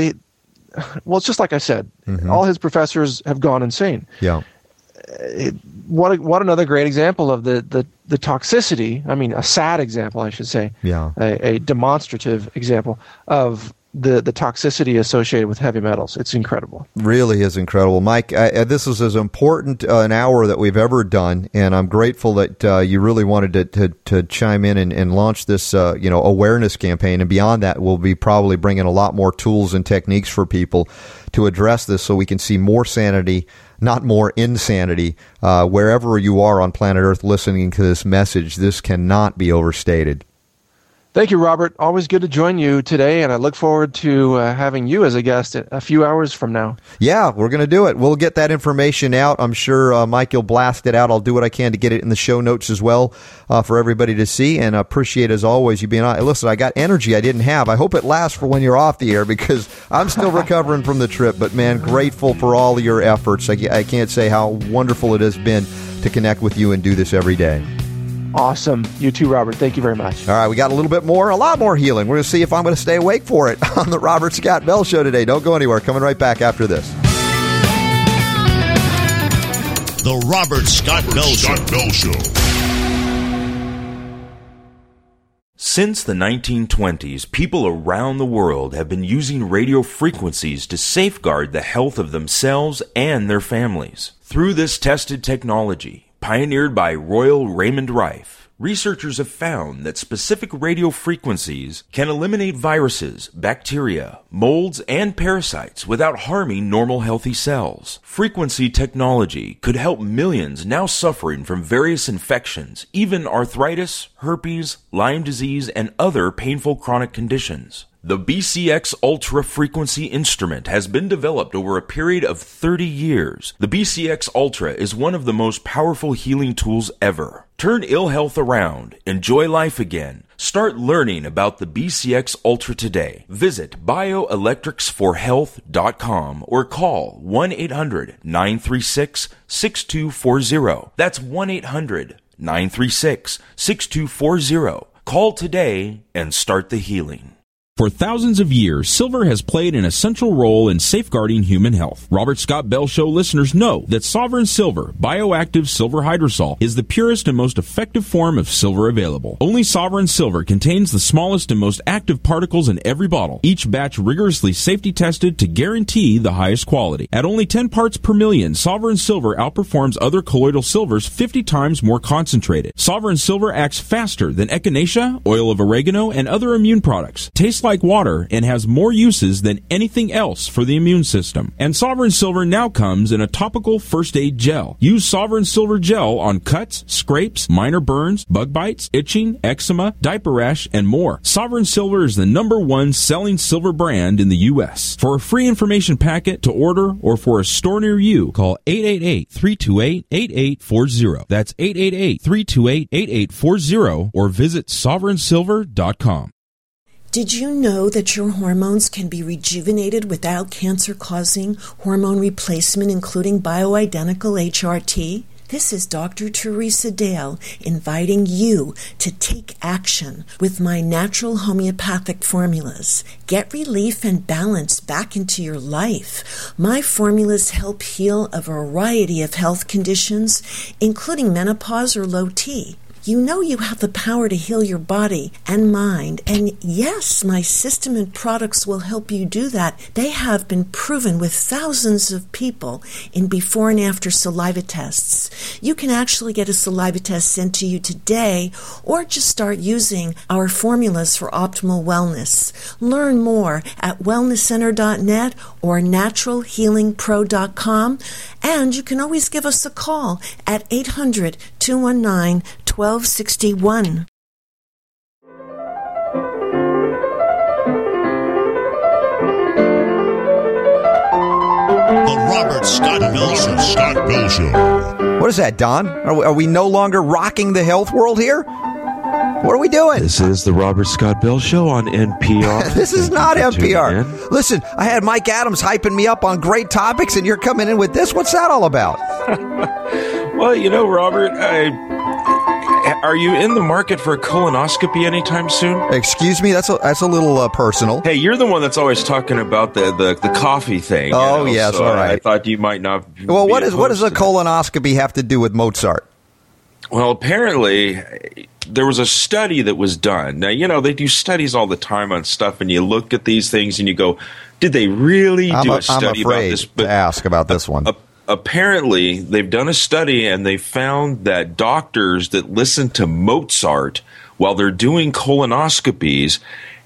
well, it's just like I said, all his professors have gone insane. Yeah. What another great example of the the toxicity, I mean, a sad example, I should say, a demonstrative example of the toxicity associated with heavy metals. It's incredible. Really is incredible. Mike, this is as important an hour that we've ever done, and I'm grateful that you really wanted to chime in and launch this awareness campaign. And beyond that, we'll be probably bringing a lot more tools and techniques for people to address this so we can see more sanity, not more insanity. Wherever you are on planet Earth listening to this message, this cannot be overstated. Thank you, Robert. Always good to join you today, and I look forward to having you as a guest a few hours from now. Yeah, we're going to do it. We'll get that information out. I'm sure Mike will blast it out. I'll do what I can to get it in the show notes as well for everybody to see, and I appreciate, as always, you being on. Listen, I got energy I didn't have. I hope it lasts for when you're off the air because I'm still recovering from the trip, but, man, grateful for all of your efforts. I can't say how wonderful it has been to connect with you and do this every day. Awesome. You too, Robert. Thank you very much. All right, we got a lot more healing. We're going to see if I'm going to stay awake for it on the Robert Scott Bell Show today. Don't go anywhere. Coming right back after this. The Robert Scott Bell Show. Since the 1920s, people around the world have been using radio frequencies to safeguard the health of themselves and their families. Through this tested technology, pioneered by Royal Raymond Rife, researchers have found that specific radio frequencies can eliminate viruses, bacteria, molds, and parasites without harming normal healthy cells. Frequency technology could help millions now suffering from various infections, even arthritis, herpes, Lyme disease, and other painful chronic conditions. The BCX Ultra Frequency instrument has been developed over a period of 30 years. The BCX Ultra is one of the most powerful healing tools ever. Turn ill health around. Enjoy life again. Start learning about the BCX Ultra today. Visit bioelectricsforhealth.com or call 1-800-936-6240. That's 1-800-936-6240. Call today and start the healing. For thousands of years, silver has played an essential role in safeguarding human health. Robert Scott Bell Show listeners know that Sovereign Silver, bioactive silver hydrosol, is the purest and most effective form of silver available. Only Sovereign Silver contains the smallest and most active particles in every bottle, each batch rigorously safety tested to guarantee the highest quality. At only 10 parts per million, Sovereign Silver outperforms other colloidal silvers 50 times more concentrated. Sovereign Silver acts faster than echinacea, oil of oregano, and other immune products. Tastes like water and has more uses than anything else for the immune system. And Sovereign Silver now comes in a topical first aid gel. Use Sovereign Silver gel on cuts, scrapes, minor burns, bug bites, itching, eczema, diaper rash, and more. Sovereign Silver is the #1 selling silver brand in the U.S. For a free information packet to order or for a store near you, call 888-328-8840. That's 888-328-8840 or visit sovereignsilver.com. Did you know that your hormones can be rejuvenated without cancer-causing hormone replacement, including bioidentical HRT? This is Dr. Teresa Dale inviting you to take action with my natural homeopathic formulas. Get relief and balance back into your life. My formulas help heal a variety of health conditions, including menopause or low T. You know you have the power to heal your body and mind, and yes, my system and products will help you do that. They have been proven with thousands of people in before and after saliva tests. You can actually get a saliva test sent to you today, or just start using our formulas for optimal wellness. Learn more at wellnesscenter.net or naturalhealingpro.com, and you can always give us a call at 800-219-1261. The Robert Scott Bell Show. What is that, Don? Are we no longer rocking the health world here? What are we doing? This is the Robert Scott Bell Show on NPR. This is not NPR. Listen, I had Mike Adams hyping me up on great topics, and you're coming in with this? What's that all about? Well, you know, Robert, are you in the market for a colonoscopy anytime soon? Excuse me? That's a little personal. Hey, you're the one that's always talking about the coffee thing. Oh, yes, so all right. I thought you might not. Well, what does a colonoscopy have to do with Mozart? Well, apparently, there was a study that was done. Now, you know, they do studies all the time on stuff, and you look at these things and you go, did they really do a study about this? But to ask about this one. Apparently, they've done a study, and they found that doctors that listen to Mozart while they're doing colonoscopies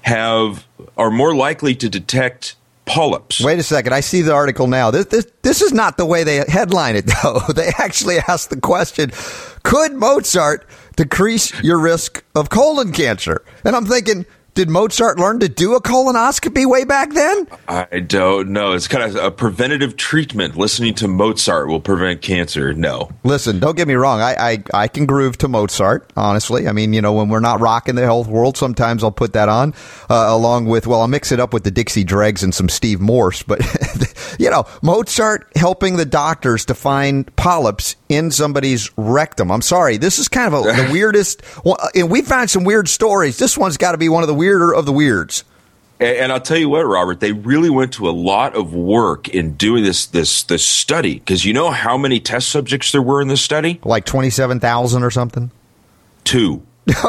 are more likely to detect polyps. Wait a second. I see the article now. This is not the way they headline it, though. They actually asked the question, could Mozart decrease your risk of colon cancer? And I'm thinking, did Mozart learn to do a colonoscopy way back then? I don't know. It's kind of a preventative treatment. Listening to Mozart will prevent cancer. No. Listen, don't get me wrong. I can groove to Mozart, honestly. I mean, you know, when we're not rocking the health world, sometimes I'll put that on along with, I'll mix it up with the Dixie Dregs and some Steve Morse. But, you know, Mozart helping the doctors to find polyps in somebody's rectum. I'm sorry. This is kind of the weirdest. And we found some weird stories. This one's got to be one of the weirder of the weirds. And I'll tell you what, Robert, they really went to a lot of work in doing this study, because you know how many test subjects there were in this study? Like 27,000 or something? 2.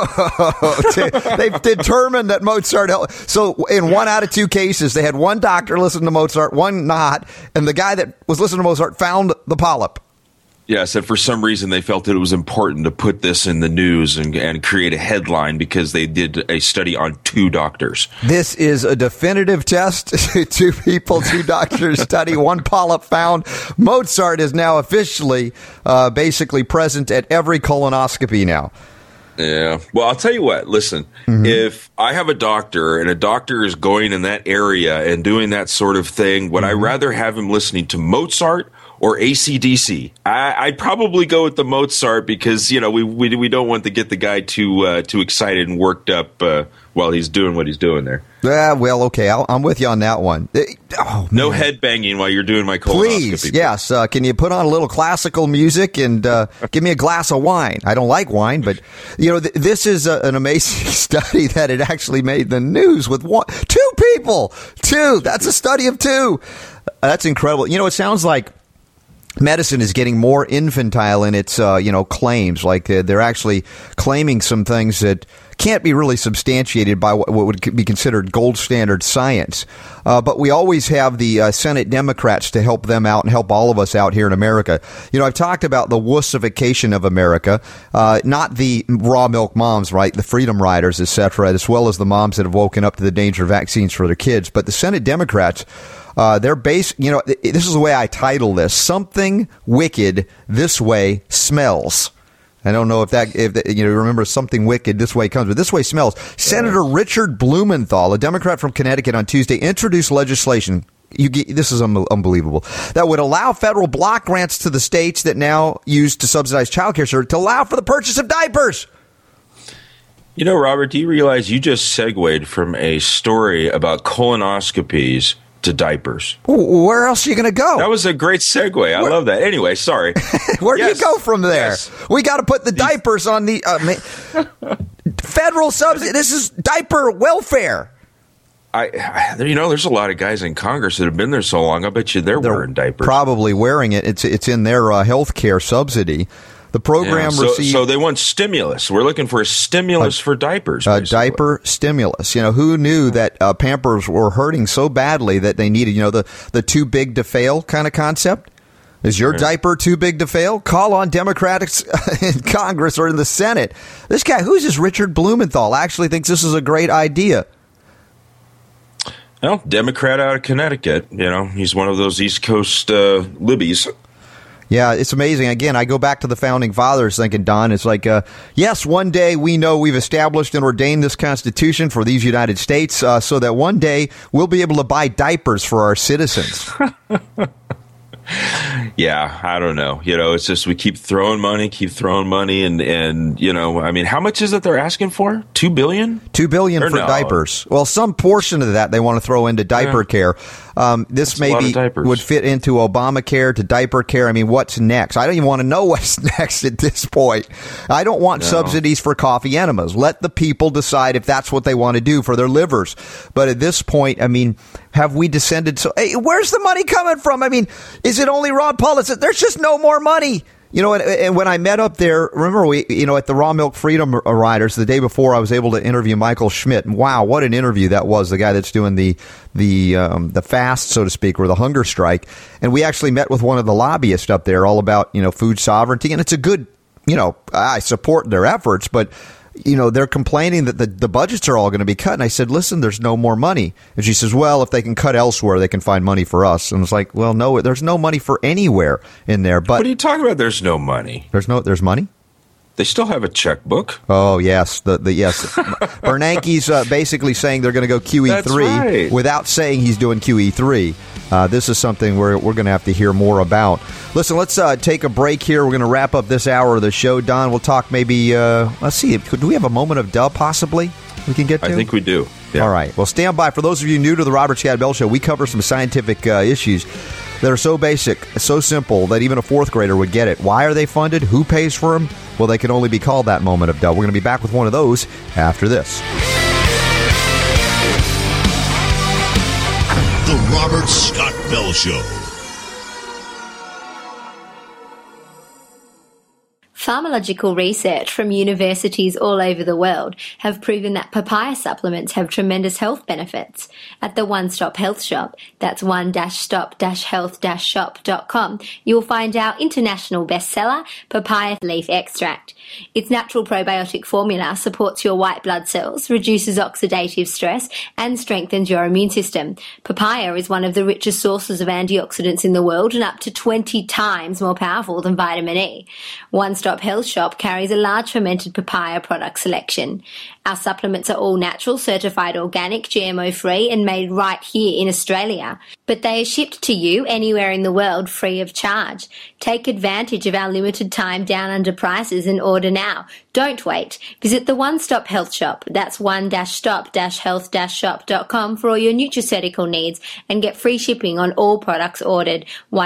They've determined that Mozart helped. So in 1 out of 2 cases, they had one doctor listen to Mozart, one not, and the guy that was listening to Mozart found the polyp. Yes, and for some reason they felt that it was important to put this in the news and create a headline because they did a study on 2 doctors. This is a definitive test. 2 people, 2 doctors study, 1 polyp found. Mozart is now officially basically present at every colonoscopy now. Yeah. Well, I'll tell you what. Listen, if I have a doctor and a doctor is going in that area and doing that sort of thing, would I rather have him listening to Mozart or AC/DC? I'd probably go with the Mozart because, you know, we don't want to get the guy too excited and worked up while he's doing what he's doing there. Well, okay, I'm with you on that one. No head banging while you're doing my colonoscopy. Please, yes. Can you put on a little classical music and give me a glass of wine? I don't like wine, but, you know, this is an amazing study that it actually made the news with 2 people. 2. That's a study of 2. That's incredible. You know, it sounds like medicine is getting more infantile in its, claims. Like they're actually claiming some things that can't be really substantiated by what would be considered gold standard science. But we always have the Senate Democrats to help them out and help all of us out here in America. You know, I've talked about the wussification of America, not the raw milk moms, right? The freedom riders, etc., as well as the moms that have woken up to the danger of vaccines for their kids. But the Senate Democrats, they're based, you know, this is the way I title this. Something wicked this way smells. I don't know if you remember something wicked this way comes, but this way smells. Senator Richard Blumenthal, a Democrat from Connecticut, on Tuesday introduced legislation. This is unbelievable. That would allow federal block grants to the states that now use to subsidize child care to allow for the purchase of diapers. You know, Robert, do you realize you just segued from a story about colonoscopies to diapers? Where else are you going to go? That was a great segue. I love that. Anyway, sorry. Where do you go from there? Yes. We got to put the diapers on the federal subsidy. This is diaper welfare. There's a lot of guys in Congress that have been there so long. I bet you they're wearing diapers. Probably wearing it. It's in their health care subsidy. The program received... So they want stimulus. We're looking for a stimulus for diapers. A diaper stimulus. You know, who knew that Pampers were hurting so badly that they needed, the too big to fail kind of concept? Is your diaper too big to fail? Call on Democrats in Congress or in the Senate. This guy, who's this Richard Blumenthal, actually thinks this is a great idea. Well, Democrat out of Connecticut. You know, he's one of those East Coast libbies. Yeah, it's amazing. Again, I go back to the Founding Fathers thinking, Don, it's like, yes, one day we know we've established and ordained this Constitution for these United States so that one day we'll be able to buy diapers for our citizens. Yeah, I don't know. You know, it's just we keep throwing money, and you know, I mean, how much is it they're asking for? $2 billion? $2 billion for diapers. Well, some portion of that they want to throw into diaper care. This maybe would fit into Obamacare to diaper care. I mean, what's next? I don't even want to know what's next at this point. I don't want subsidies for coffee enemas. Let the people decide if that's what they want to do for their livers. But at this point, I mean, have we descended? So, hey, where's the money coming from? I mean, is it only Ron Paul? There's just no more money. You know, and when I met up there, remember at the Raw Milk Freedom Riders the day before, I was able to interview Michael Schmidt. And wow, what an interview that was! The guy that's doing the fast, so to speak, or the hunger strike. And we actually met with one of the lobbyists up there, all about food sovereignty. And it's a good, I support their efforts, but they're complaining that the budgets are all going to be cut. And I said, listen, there's no more money. And she says, well, if they can cut elsewhere, they can find money for us. And it's like, well, no, there's no money for anywhere in there. But what are you talking about? There's no money. There's money? They still have a checkbook. Oh, yes. Yes. Bernanke's basically saying they're going to go QE3 without saying he's doing QE3. This is something we're going to have to hear more about. Listen, let's take a break here. We're going to wrap up this hour of the show. Don, we'll talk maybe, let's see, do we have a moment of duh possibly we can get to? I think we do. Yeah. All right. Well, stand by. For those of you new to the Robert Scott Bell Show, we cover some scientific issues that are so basic, so simple, that even a fourth grader would get it. Why are they funded? Who pays for them? Well, they can only be called that moment of duh. We're going to be back with one of those after this. The Robert Scott Bell Show. Pharmacological research from universities all over the world have proven that papaya supplements have tremendous health benefits. At the One Stop Health Shop, that's one-stop-health-shop.com, you'll find our international bestseller, papaya leaf extract. Its natural probiotic formula supports your white blood cells, reduces oxidative stress, and strengthens your immune system. Papaya is one of the richest sources of antioxidants in the world and up to 20 times more powerful than vitamin E. One Stop Health Shop carries a large fermented papaya product selection. Our supplements are all natural, certified organic, GMO-free, and made right here in Australia. But they are shipped to you anywhere in the world free of charge. Take advantage of our limited time down under prices and order now. Don't wait. Visit the One Stop Health Shop. That's one-stop-health-shop.com for all your nutraceutical needs and get free shipping on all products ordered.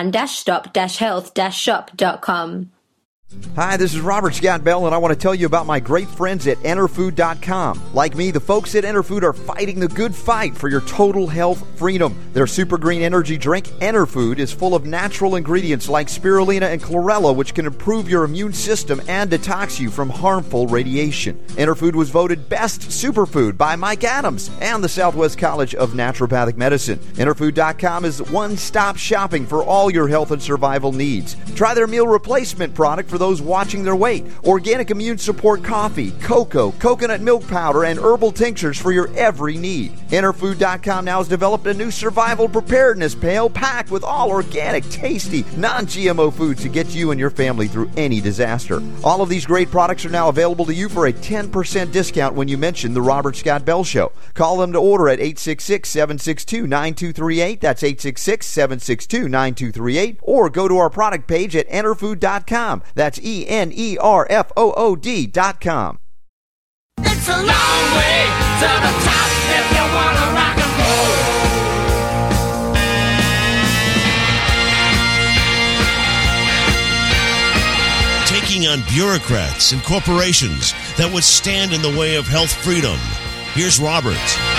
one-stop-health-shop.com. Hi, this is Robert Scott Bell, and I want to tell you about my great friends at EnterFood.com. Like me, the folks at EnterFood are fighting the good fight for your total health freedom. Their super green energy drink, EnterFood, is full of natural ingredients like spirulina and chlorella, which can improve your immune system and detox you from harmful radiation. EnterFood was voted best superfood by Mike Adams and the Southwest College of Naturopathic Medicine. EnterFood.com is one-stop shopping for all your health and survival needs. Try their meal replacement product for those watching their weight. Organic immune support coffee, cocoa, coconut milk powder, and herbal tinctures for your every need. Enterfood.com now has developed a new survival preparedness pail packed with all organic, tasty, non-GMO foods to get you and your family through any disaster. All of these great products are now available to you for a 10% discount when you mention the Robert Scott Bell Show. Call them to order at 866-762-9238. That's 866-762-9238. Or go to our product page at Enterfood.com. That's ENERFOOD.com. It's a long way to the top if you want to rock and roll. Taking on bureaucrats and corporations that would stand in the way of health freedom. Here's Robert.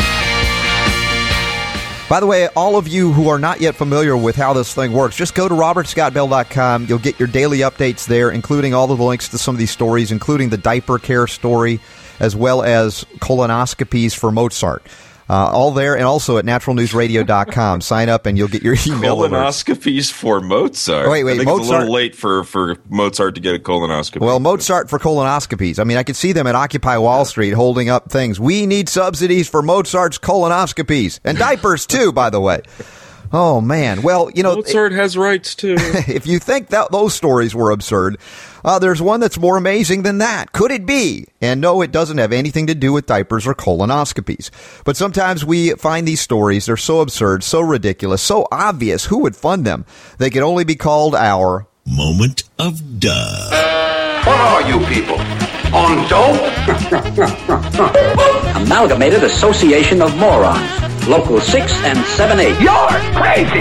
By the way, all of you who are not yet familiar with how this thing works, just go to robertscottbell.com. You'll get your daily updates there, including all of the links to some of these stories, including the diaper care story, as well as colonoscopies for Mozart. All there, and also at naturalnewsradio.com. Sign up and you'll get your email. Colonoscopies for Mozart. Wait, I think Mozart? It's a little late for Mozart to get a colonoscopy. Well, Mozart for colonoscopies. I mean, I could see them at Occupy Wall Street holding up things. We need subsidies for Mozart's colonoscopies. And diapers, too, by the way. Oh, man. Well, Mozart has rights, too. If you think that those stories were absurd, there's one that's more amazing than that. Could it be? And no, it doesn't have anything to do with diapers or colonoscopies. But sometimes we find these stories, they're so absurd, so ridiculous, so obvious. Who would fund them? They can only be called our Moment of Duh. What are you people? On dope? Amalgamated Association of Morons. Local 6 and 7-8. You're crazy!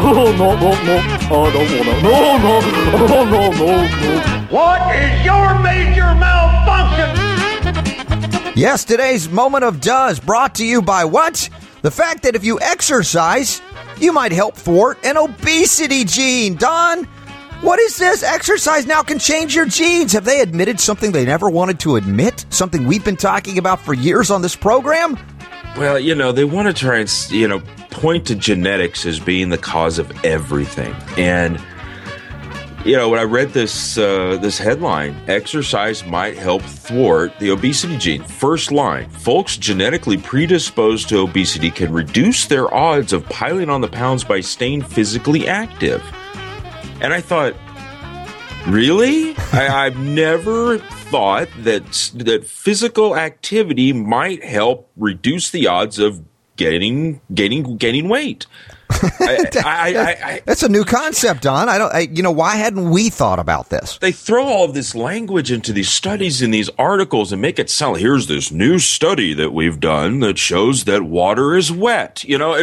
What is your major malfunction? Yes, today's Moment of Duh is brought to you by what? The fact that if you exercise, you might help thwart an obesity gene. Don, What is this? Exercise now can change your genes. Have they admitted something they never wanted to admit? Something we've been talking about for years on this program? Well, they want to try and, point to genetics as being the cause of everything. And, when I read this headline, exercise might help thwart the obesity gene. First line, folks genetically predisposed to obesity can reduce their odds of piling on the pounds by staying physically active. And I thought, really? I've never thought that physical activity might help reduce the odds of gaining weight. That's a new concept, Don. Why hadn't we thought about this? They throw all of this language into these studies and these articles and make it sound like, here's this new study that we've done that shows that water is wet.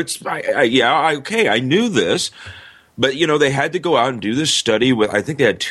I knew this. But, they had to go out and do this study with, I think they had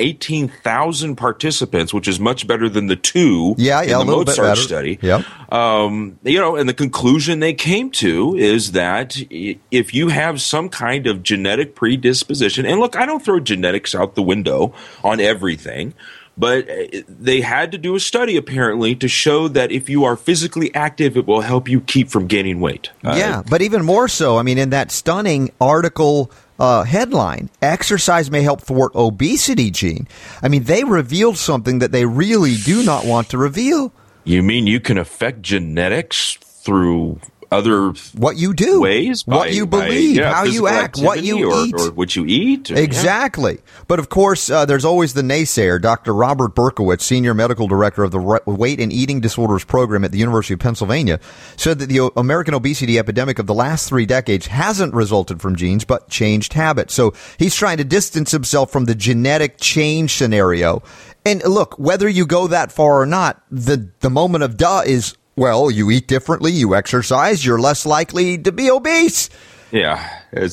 218,000 participants, which is much better than the two in the Mozart study. Yep. And the conclusion they came to is that if you have some kind of genetic predisposition, and look, I don't throw genetics out the window on everything, but they had to do a study, apparently, to show that if you are physically active, it will help you keep from gaining weight. But even more so, in that stunning article headline, exercise may help thwart obesity gene. They revealed something that they really do not want to reveal. You mean you can affect genetics through other what you do, ways, what you believe, how you act, what you eat, or what you eat. Exactly. But of course, there's always the naysayer. Dr. Robert Berkowitz, senior medical director of the Weight and Eating Disorders program at the University of Pennsylvania, said that the American obesity epidemic of the last 3 decades hasn't resulted from genes, but changed habits. So he's trying to distance himself from the genetic change scenario. And look, whether you go that far or not, the moment of duh is, well, you eat differently, you exercise, you're less likely to be obese. Yeah, it's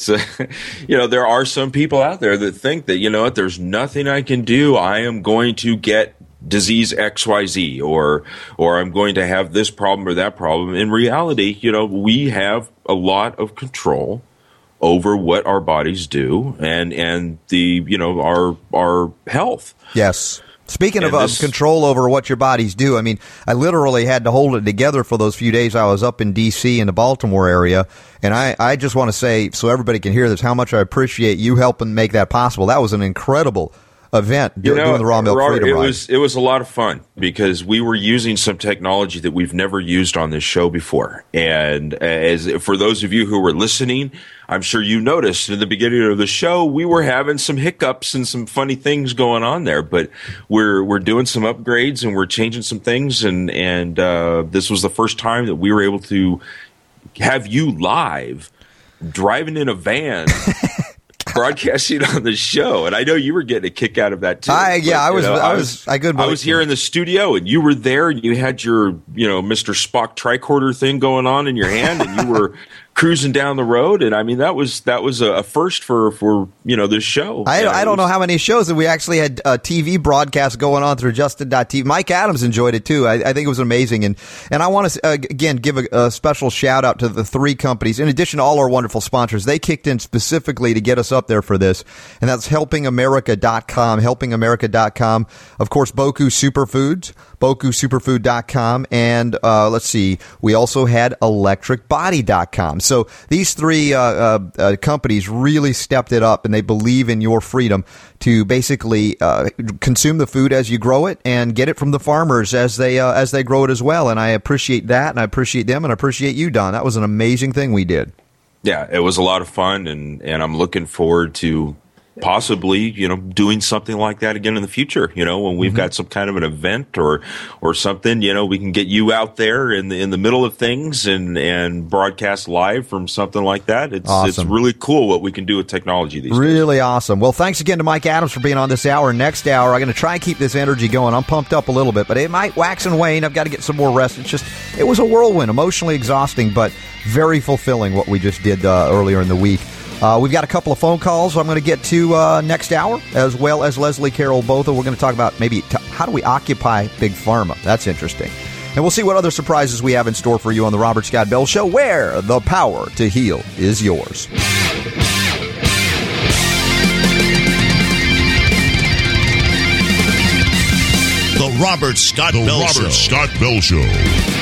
there are some people out there that think that, there's nothing I can do. I am going to get disease XYZ or I'm going to have this problem or that problem. In reality, we have a lot of control over what our bodies do and the, our health. Yes. Speaking of control over what your bodies do, I literally had to hold it together for those few days I was up in D.C. in the Baltimore area. And I just want to say, so everybody can hear this, how much I appreciate you helping make that possible. That was an incredible event, doing the Raw Milk Freedom Ride. It was a lot of fun because we were using some technology that we've never used on this show before. And as for those of you who were listening, I'm sure you noticed in the beginning of the show, we were having some hiccups and some funny things going on there, but we're doing some upgrades and we're changing some things. And this was the first time that we were able to have you live driving in a van broadcasting on the show, and I know you were getting a kick out of that too. I was here in the studio, and you were there, and you had your Mr. Spock tricorder thing going on in your hand, and you were cruising down the road, and that was a first for this show. I don't know how many shows that we actually had TV broadcasts going on through Justin.tv. Mike Adams enjoyed it too. I think it was amazing, and I want to again give a special shout out to the 3 companies. In addition to all our wonderful sponsors, they kicked in specifically to get us up there for this, and that's helpingamerica.com, helpingamerica.com. Of course, Boku Superfoods, BokuSuperfood.com, and let's see, we also had electricbody.com. So these 3 companies really stepped it up, and they believe in your freedom to basically consume the food as you grow it and get it from the farmers as they grow it as well. And I appreciate that, and I appreciate them, and I appreciate you, Don. That was an amazing thing we did. Yeah, it was a lot of fun, and I'm looking forward to possibly, doing something like that again in the future, when we've got some kind of an event or something, we can get you out there in the middle of things and broadcast live from something like that. It's awesome. It's really cool what we can do with technology these days. Really awesome. Well, thanks again to Mike Adams for being on this hour. Next hour, I'm going to try and keep this energy going. I'm pumped up a little bit, but it might wax and wane. I've got to get some more rest. It was a whirlwind, emotionally exhausting, but very fulfilling what we just did earlier in the week. We've got a couple of phone calls I'm going to get to next hour, as well as Leslie Carroll Botha. We're going to talk about maybe how do we occupy Big Pharma. That's interesting. And we'll see what other surprises we have in store for you on the Robert Scott Bell Show, where the power to heal is yours. The Robert Scott Bell Show. Robert Scott Bell Show.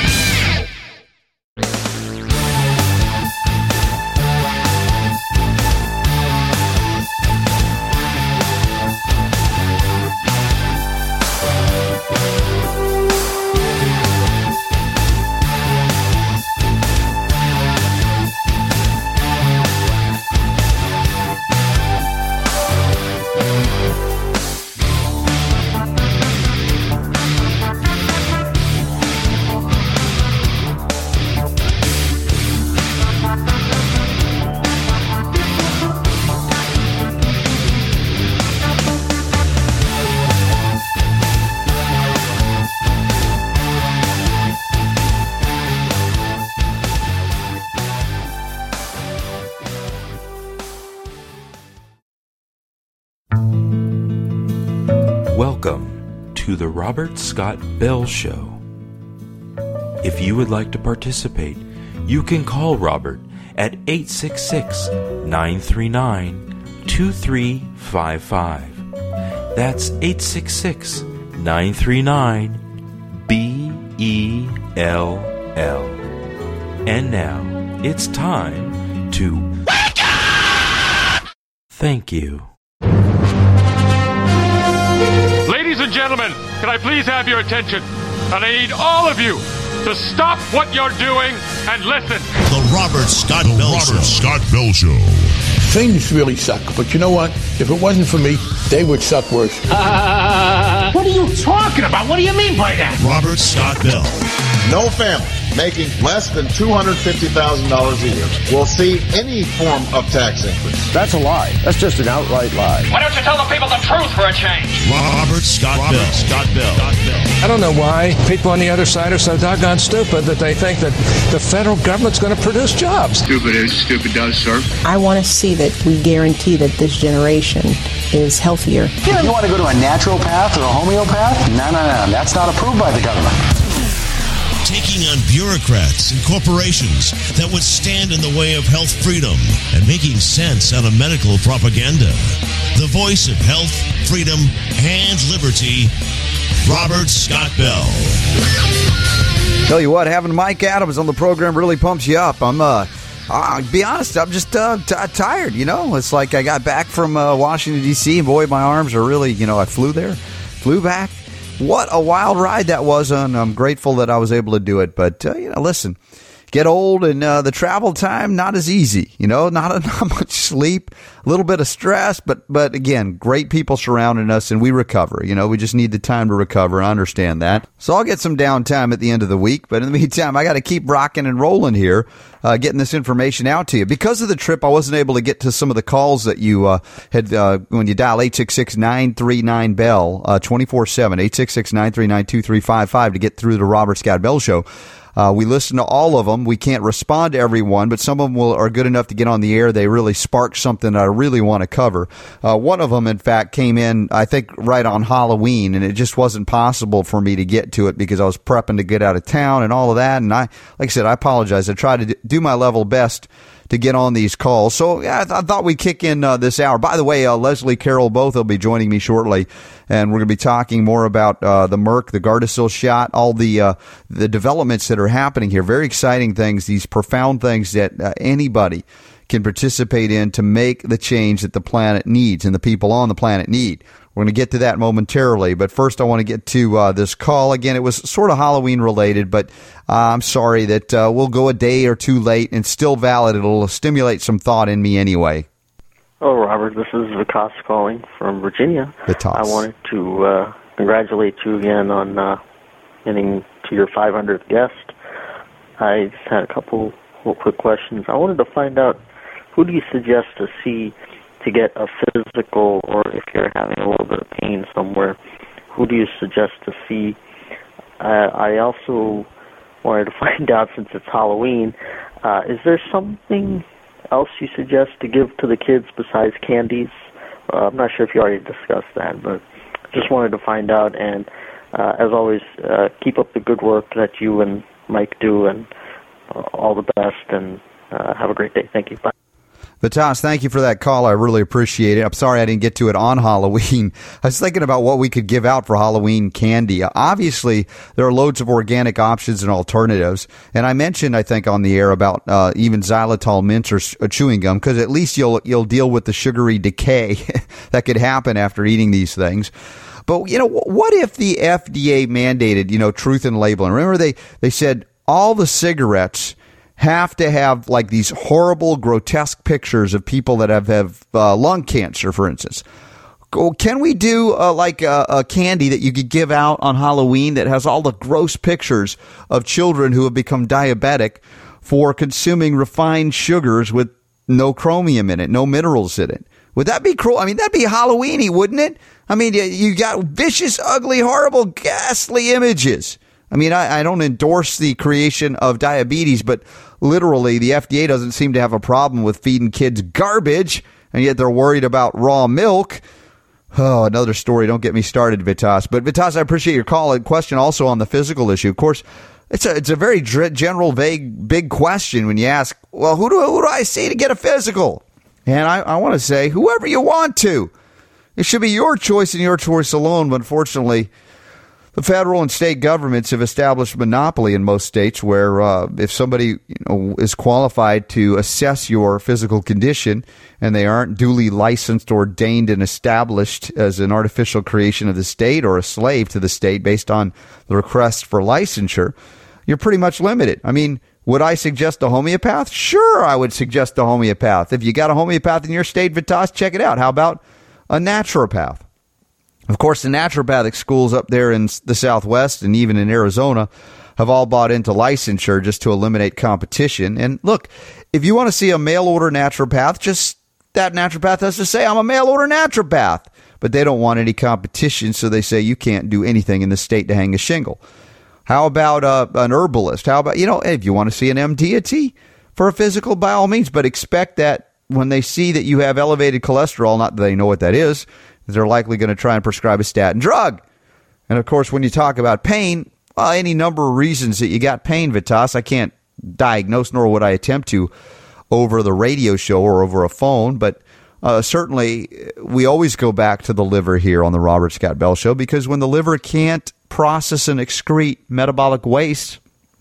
Welcome to the Robert Scott Bell Show. If you would like to participate, you can call Robert at 866-939-2355. That's 866-939-BELL. And now it's time to wake up! Thank you. Ladies and gentlemen, can I please have your attention? And I need all of you to stop what you're doing and listen. The Robert Scott Bell Show. Robert Scott Bell Show. Things really suck, but you know what? If it wasn't for me, they would suck worse. What are you talking about? What do you mean by that? Robert Scott Bell. No family making less than $250,000 a year will see any form of tax increase. That's a lie. That's just an outright lie. Why don't you tell the people the truth for a change? Robert Scott Bell. Scott Bell. I don't know why people on the other side are so doggone stupid that they think that the federal government's going to produce jobs. Stupid is, stupid does, sir. I want to see that we guarantee that this generation is healthier. If you want to go to a natural path or a homeopath, no. That's not approved by the government. Taking on bureaucrats and corporations that would stand in the way of health freedom and making sense out of medical propaganda. The voice of health, freedom, and liberty, Robert Scott Bell. Tell you what, having Mike Adams on the program really pumps you up. I'll be honest, I'm just tired, you know. It's like I got back from Washington, D.C., and boy, my arms are really, I flew back. What a wild ride that was, and I'm grateful that I was able to do it. But, listen, get old and the travel time, not as easy, not much sleep, a little bit of stress, but again, great people surrounding us, and we recover. We just need the time to recover. I understand that. So I'll get some downtime at the end of the week, but in the meantime, I got to keep rocking and rolling here, getting this information out to you. Because of the trip, I wasn't able to get to some of the calls that you had when you dial 866-939-BELL 24/7, 866-939-2355 to get through the Robert Scott Bell Show. We listen to all of them. We can't respond to everyone, but some of them are good enough to get on the air. They really spark something that I really want to cover. One of them, in fact, came in, I think, right on Halloween, and it just wasn't possible for me to get to it because I was prepping to get out of town and all of that. And like I said, I apologize. I tried to do my level best to get on these calls. So yeah, I thought we'd kick in this hour. By the way, Leslie Carroll both will be joining me shortly, and we're going to be talking more about the Merck, the Gardasil shot, all the developments that are happening here. Very exciting things, these profound things that anybody can participate in to make the change that the planet needs and the people on the planet need. We're going to get to that momentarily, but first I want to get to this call. Again, it was sort of Halloween related, but I'm sorry that we'll go a day or two late and still valid. It'll stimulate some thought in me anyway. Oh, Robert, this is Vikas calling from Virginia. Vikas. I wanted to congratulate you again on getting to your 500th guest. I just had a couple quick questions. I wanted to find out, who do you suggest to see to get a physical, or if you're having a little bit of pain somewhere, who do you suggest to see? I also wanted to find out, since it's Halloween, is there something else you suggest to give to the kids besides candies? I'm not sure if you already discussed that, but just wanted to find out. And as always, keep up the good work that you and Mike do, and all the best, and have a great day. Thank you. Bye. Vitas, thank you for that call. I really appreciate it. I'm sorry I didn't get to it on Halloween. I was thinking about what we could give out for Halloween candy. Obviously, there are loads of organic options and alternatives. And I mentioned, I think, on the air about even xylitol mints or chewing gum, because at least you'll deal with the sugary decay that could happen after eating these things. But, what if the FDA mandated, truth in labeling? Remember, they said all the cigarettes have to have like these horrible, grotesque pictures of people that have lung cancer, for instance. Can we do a candy that you could give out on Halloween that has all the gross pictures of children who have become diabetic for consuming refined sugars with no chromium in it, no minerals in it? Would that be cruel? I mean, that'd be Halloween-y, wouldn't it? I mean, you got vicious, ugly, horrible, ghastly images. I mean, I don't endorse the creation of diabetes, but literally the FDA doesn't seem to have a problem with feeding kids garbage, and yet they're worried about raw milk. Oh, another story. Don't get me started, Vitas. But Vitas, I appreciate your call and question also on the physical issue. Of course, it's a very general, vague, big question when you ask, well, who do I see to get a physical? And I want to say, whoever you want to. It should be your choice and your choice alone, but unfortunately, the federal and state governments have established monopoly in most states where if somebody is qualified to assess your physical condition and they aren't duly licensed, ordained, and established as an artificial creation of the state or a slave to the state based on the request for licensure, you're pretty much limited. I mean, would I suggest a homeopath? Sure, I would suggest a homeopath. If you got a homeopath in your state, Vitas, check it out. How about a naturopath? Of course, the naturopathic schools up there in the Southwest and even in Arizona have all bought into licensure just to eliminate competition. And look, if you want to see a mail-order naturopath, just that naturopath has to say, I'm a mail-order naturopath. But they don't want any competition, so they say you can't do anything in the state to hang a shingle. How about an herbalist? How about, if you want to see an MD for a physical, by all means, but expect that when they see that you have elevated cholesterol, not that they know what that is, they're likely going to try and prescribe a statin drug. And, of course, when you talk about pain, well, any number of reasons that you got pain, Vitas, I can't diagnose, nor would I attempt to over the radio show or over a phone. But certainly we always go back to the liver here on the Robert Scott Bell Show, because when the liver can't process and excrete metabolic waste,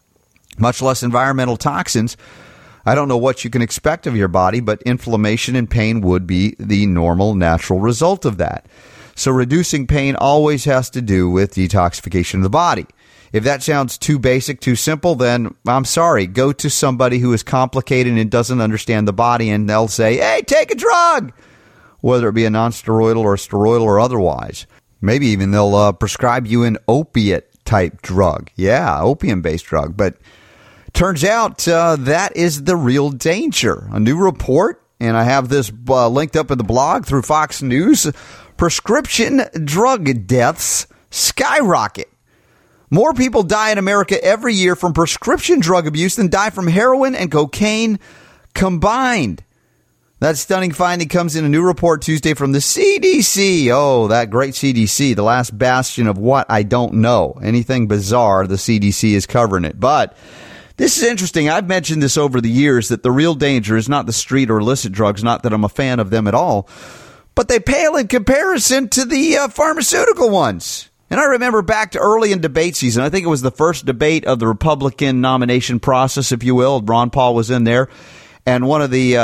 much less environmental toxins, I don't know what you can expect of your body, but inflammation and pain would be the normal, natural result of that. So reducing pain always has to do with detoxification of the body. If that sounds too basic, too simple, then I'm sorry. Go to somebody who is complicated and doesn't understand the body, and they'll say, hey, take a drug, whether it be a non-steroidal or steroidal or otherwise. Maybe even they'll prescribe you an opiate-type drug. Yeah, opium-based drug, but turns out that is the real danger. A new report, and I have this linked up in the blog through Fox News, prescription drug deaths skyrocket. More people die in America every year from prescription drug abuse than die from heroin and cocaine combined. That stunning finding comes in a new report Tuesday from the CDC. Oh, that great CDC, the last bastion of what I don't know. Anything bizarre, the CDC is covering it. But this is interesting. I've mentioned this over the years, that the real danger is not the street or illicit drugs, not that I'm a fan of them at all, but they pale in comparison to the pharmaceutical ones. And I remember back to early in debate season, I think it was the first debate of the Republican nomination process, if you will. Ron Paul was in there. And one of the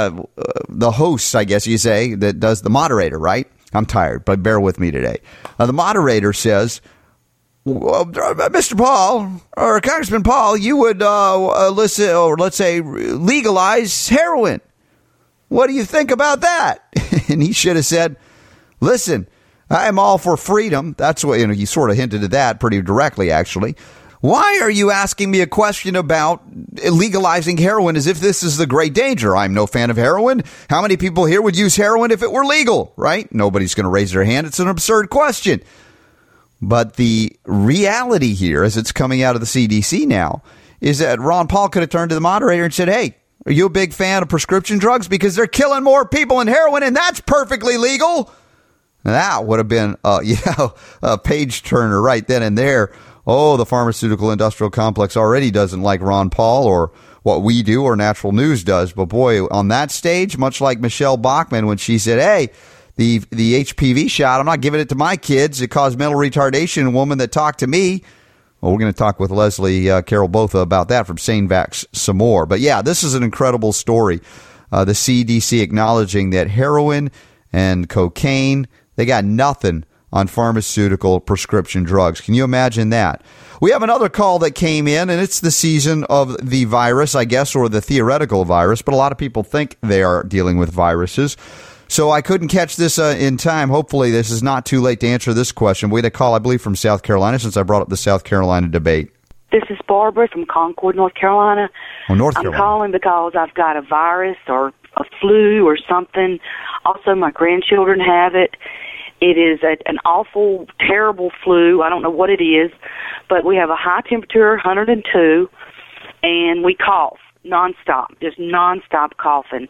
hosts, I guess you say, that does the moderator, right? I'm tired, but bear with me today. The moderator says, well, Mr. Paul, or Congressman Paul, you would listen, or let's say legalize heroin. What do you think about that? And he should have said, listen, I'm all for freedom. That's what, he sort of hinted at that pretty directly, actually. Why are you asking me a question about legalizing heroin as if this is the great danger? I'm no fan of heroin. How many people here would use heroin if it were legal, right? Nobody's going to raise their hand. It's an absurd question. But the reality here, as it's coming out of the CDC now, is that Ron Paul could have turned to the moderator and said, hey, are you a big fan of prescription drugs? Because they're killing more people than heroin, and that's perfectly legal. That would have been a page turner right then and there. Oh, the pharmaceutical industrial complex already doesn't like Ron Paul what we do or natural news does. But boy, on that stage, much like Michelle Bachmann when she said, hey, the HPV shot, I'm not giving it to my kids. It caused mental retardation. A woman that talked to me. Well, we're going to talk with Leslie Carol Botha about that from SaneVax some more. But yeah, this is an incredible story. The CDC acknowledging that heroin and cocaine, they got nothing on pharmaceutical prescription drugs. Can you imagine that? We have another call that came in, and it's the season of the virus, I guess, or the theoretical virus, but a lot of people think they are dealing with viruses. So I couldn't catch this in time. Hopefully this is not too late to answer this question. We had a call, I believe, from South Carolina, since I brought up the South Carolina debate. This is Barbara from Concord, North Carolina. Oh, North Carolina. I'm calling because I've got a virus or a flu or something. Also, my grandchildren have it. It is an awful, terrible flu. I don't know what it is, but we have a high temperature, 102, and we cough nonstop, just nonstop coughing.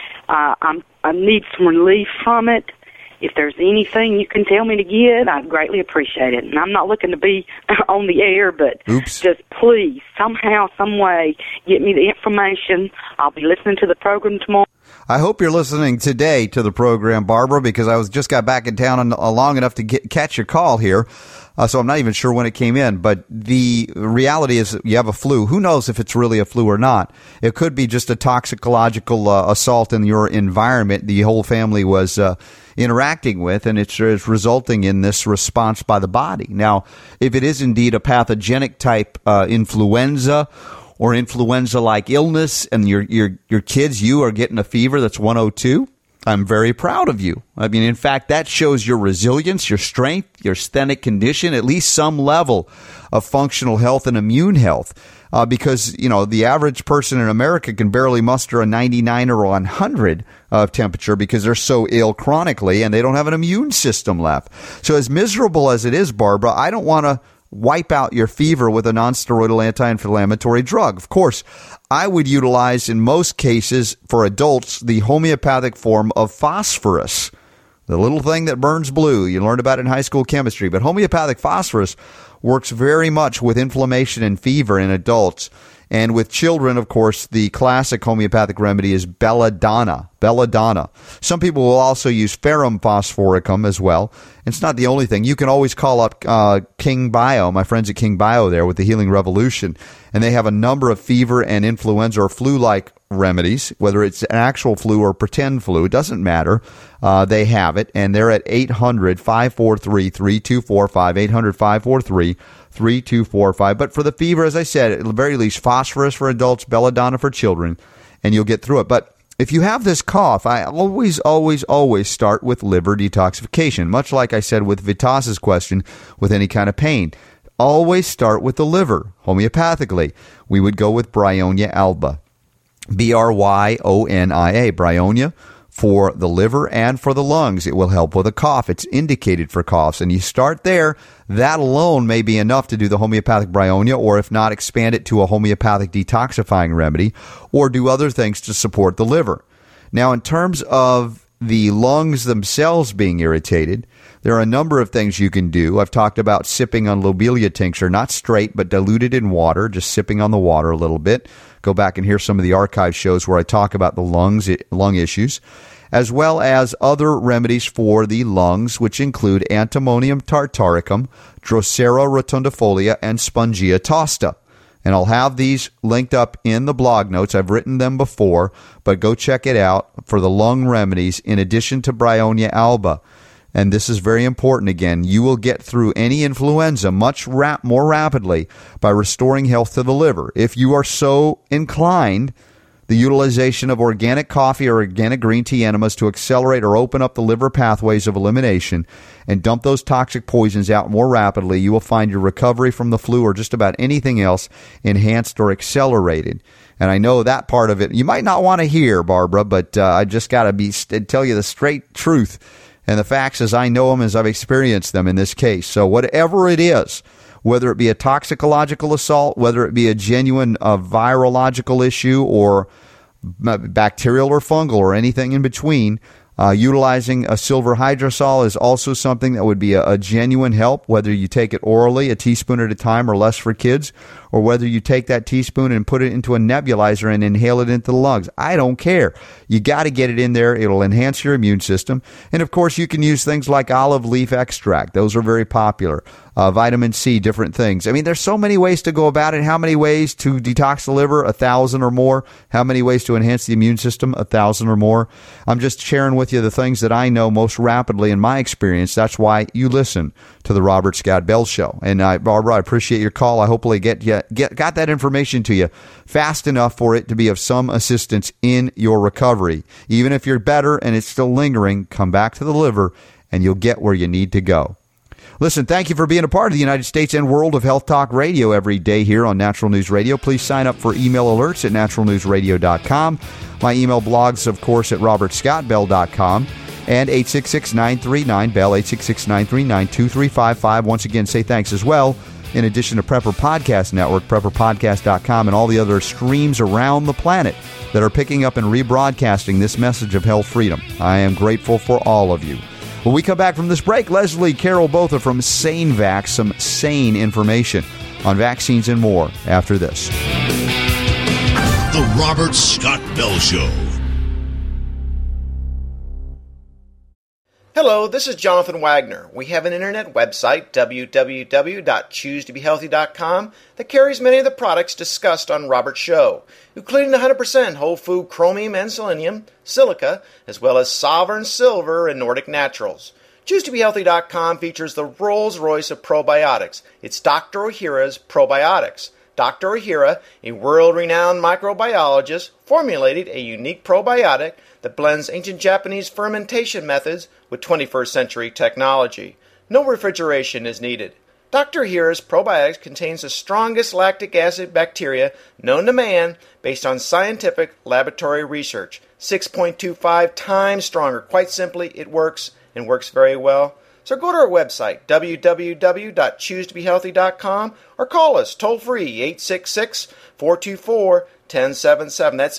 I need some relief from it. If there's anything you can tell me to get, I'd greatly appreciate it. And I'm not looking to be on the air, but just please, somehow, some way, get me the information. I'll be listening to the program tomorrow. I hope you're listening today to the program, Barbara, because I just got back in town long enough to catch your call here. So I'm not even sure when it came in. But the reality is you have a flu. Who knows if it's really a flu or not? It could be just a toxicological assault in your environment the whole family was interacting with, and it's resulting in this response by the body. Now, if it is indeed a pathogenic type influenza or influenza-like illness, and your kids, you are getting a fever that's 102, I'm very proud of you. I mean, in fact, that shows your resilience, your strength, your sthenic condition, at least some level of functional health and immune health. Because, you know, the average person in America can barely muster a 99 or 100 of temperature because they're so ill chronically and they don't have an immune system left. So as miserable as it is, Barbara, I don't want to wipe out your fever with a nonsteroidal anti-inflammatory drug. Of course, I would utilize, in most cases for adults, the homeopathic form of phosphorus, the little thing that burns blue. You learned about it in high school chemistry. But homeopathic phosphorus works very much with inflammation and fever in adults. And with children, of course, the classic homeopathic remedy is belladonna. Belladonna. Some people will also use ferrum phosphoricum as well. It's not the only thing. You can always call up King Bio, my friends at King Bio there with the Healing Revolution, and they have a number of fever and influenza or flu-like remedies, whether it's an actual flu or pretend flu. It doesn't matter. They have it, and they're at 800-543-3245, 800-543-3245. But for the fever, as I said, at the very least, phosphorus for adults, belladonna for children, and you'll get through it. But if you have this cough, I always start with liver detoxification, much like I said with Vitas's question with any kind of pain. Always start with the liver. Homeopathically, we would go with Bryonia alba, Bryonia, Bryonia, for the liver and for the lungs. It will help with a cough. It's indicated for coughs. And you start there. That alone may be enough to do the homeopathic Bryonia, or if not, expand it to a homeopathic detoxifying remedy, or do other things to support the liver. Now, in terms of the lungs themselves being irritated, there are a number of things you can do. I've talked about sipping on lobelia tincture, not straight, but diluted in water, just sipping on the water a little bit. Go back and hear some of the archive shows where I talk about the lung issues, as well as other remedies for the lungs, which include Antimonium tartaricum, Drosera rotundifolia, and Spongia tosta. And I'll have these linked up in the blog notes. I've written them before, but go check it out for the lung remedies in addition to Bryonia alba. And this is very important again. You will get through any influenza much more rapidly by restoring health to the liver. If you are so inclined, the utilization of organic coffee or organic green tea enemas to accelerate or open up the liver pathways of elimination and dump those toxic poisons out more rapidly, you will find your recovery from the flu or just about anything else enhanced or accelerated. And I know that part of it you might not want to hear, Barbara, but I just got to tell you the straight truth and the facts as I know them, as I've experienced them in this case. So whatever it is, whether it be a toxicological assault, whether it be a genuine virological issue or bacterial or fungal or anything in between, Utilizing a silver hydrosol is also something that would be a genuine help, whether you take it orally, a teaspoon at a time or less for kids, or whether you take that teaspoon and put it into a nebulizer and inhale it into the lungs. I don't care. You got to get it in there. It'll enhance your immune system. And, of course, you can use things like olive leaf extract. Those are very popular. Vitamin C, different things. I mean, there's so many ways to go about it. How many ways to detox the liver? 1,000 or more. How many ways to enhance the immune system? 1,000 or more. I'm just sharing with you the things that I know most rapidly in my experience. That's why you listen to the Robert Scott Bell Show. And Barbara, I appreciate your call. I hopefully got that information to you fast enough for it to be of some assistance in your recovery. Even if you're better and it's still lingering, come back to the liver and you'll get where you need to go. Listen, thank you for being a part of the United States and World of Health Talk Radio every day here on Natural News Radio. Please sign up for email alerts at naturalnewsradio.com. My email blogs, of course, at robertscottbell.com and 866-939-BELL, 866-939-2355. Once again, say thanks as well. In addition to Prepper Podcast Network, prepperpodcast.com, and all the other streams around the planet that are picking up and rebroadcasting this message of health freedom. I am grateful for all of you. When we come back from this break, Leslie Carol Botha from SaneVax, some sane information on vaccines and more after this. The Robert Scott Bell Show. Hello, this is Jonathan Wagner. We have an internet website, www.choosetobehealthy.com, that carries many of the products discussed on Robert's show, including the 100% whole food chromium and selenium, silica, as well as Sovereign Silver and Nordic Naturals. ChooseToBeHealthy.com features the Rolls-Royce of probiotics. It's Dr. Ohhira's Probiotics. Dr. Ohhira, a world-renowned microbiologist, formulated a unique probiotic that blends ancient Japanese fermentation methods with 21st century technology. No refrigeration is needed. Dr. Ohhira's probiotics contains the strongest lactic acid bacteria known to man based on scientific laboratory research. 6.25 times stronger. Quite simply, it works and works very well. So go to our website, www.choosetobehealthy.com, or call us toll-free, 866-424-1077. That's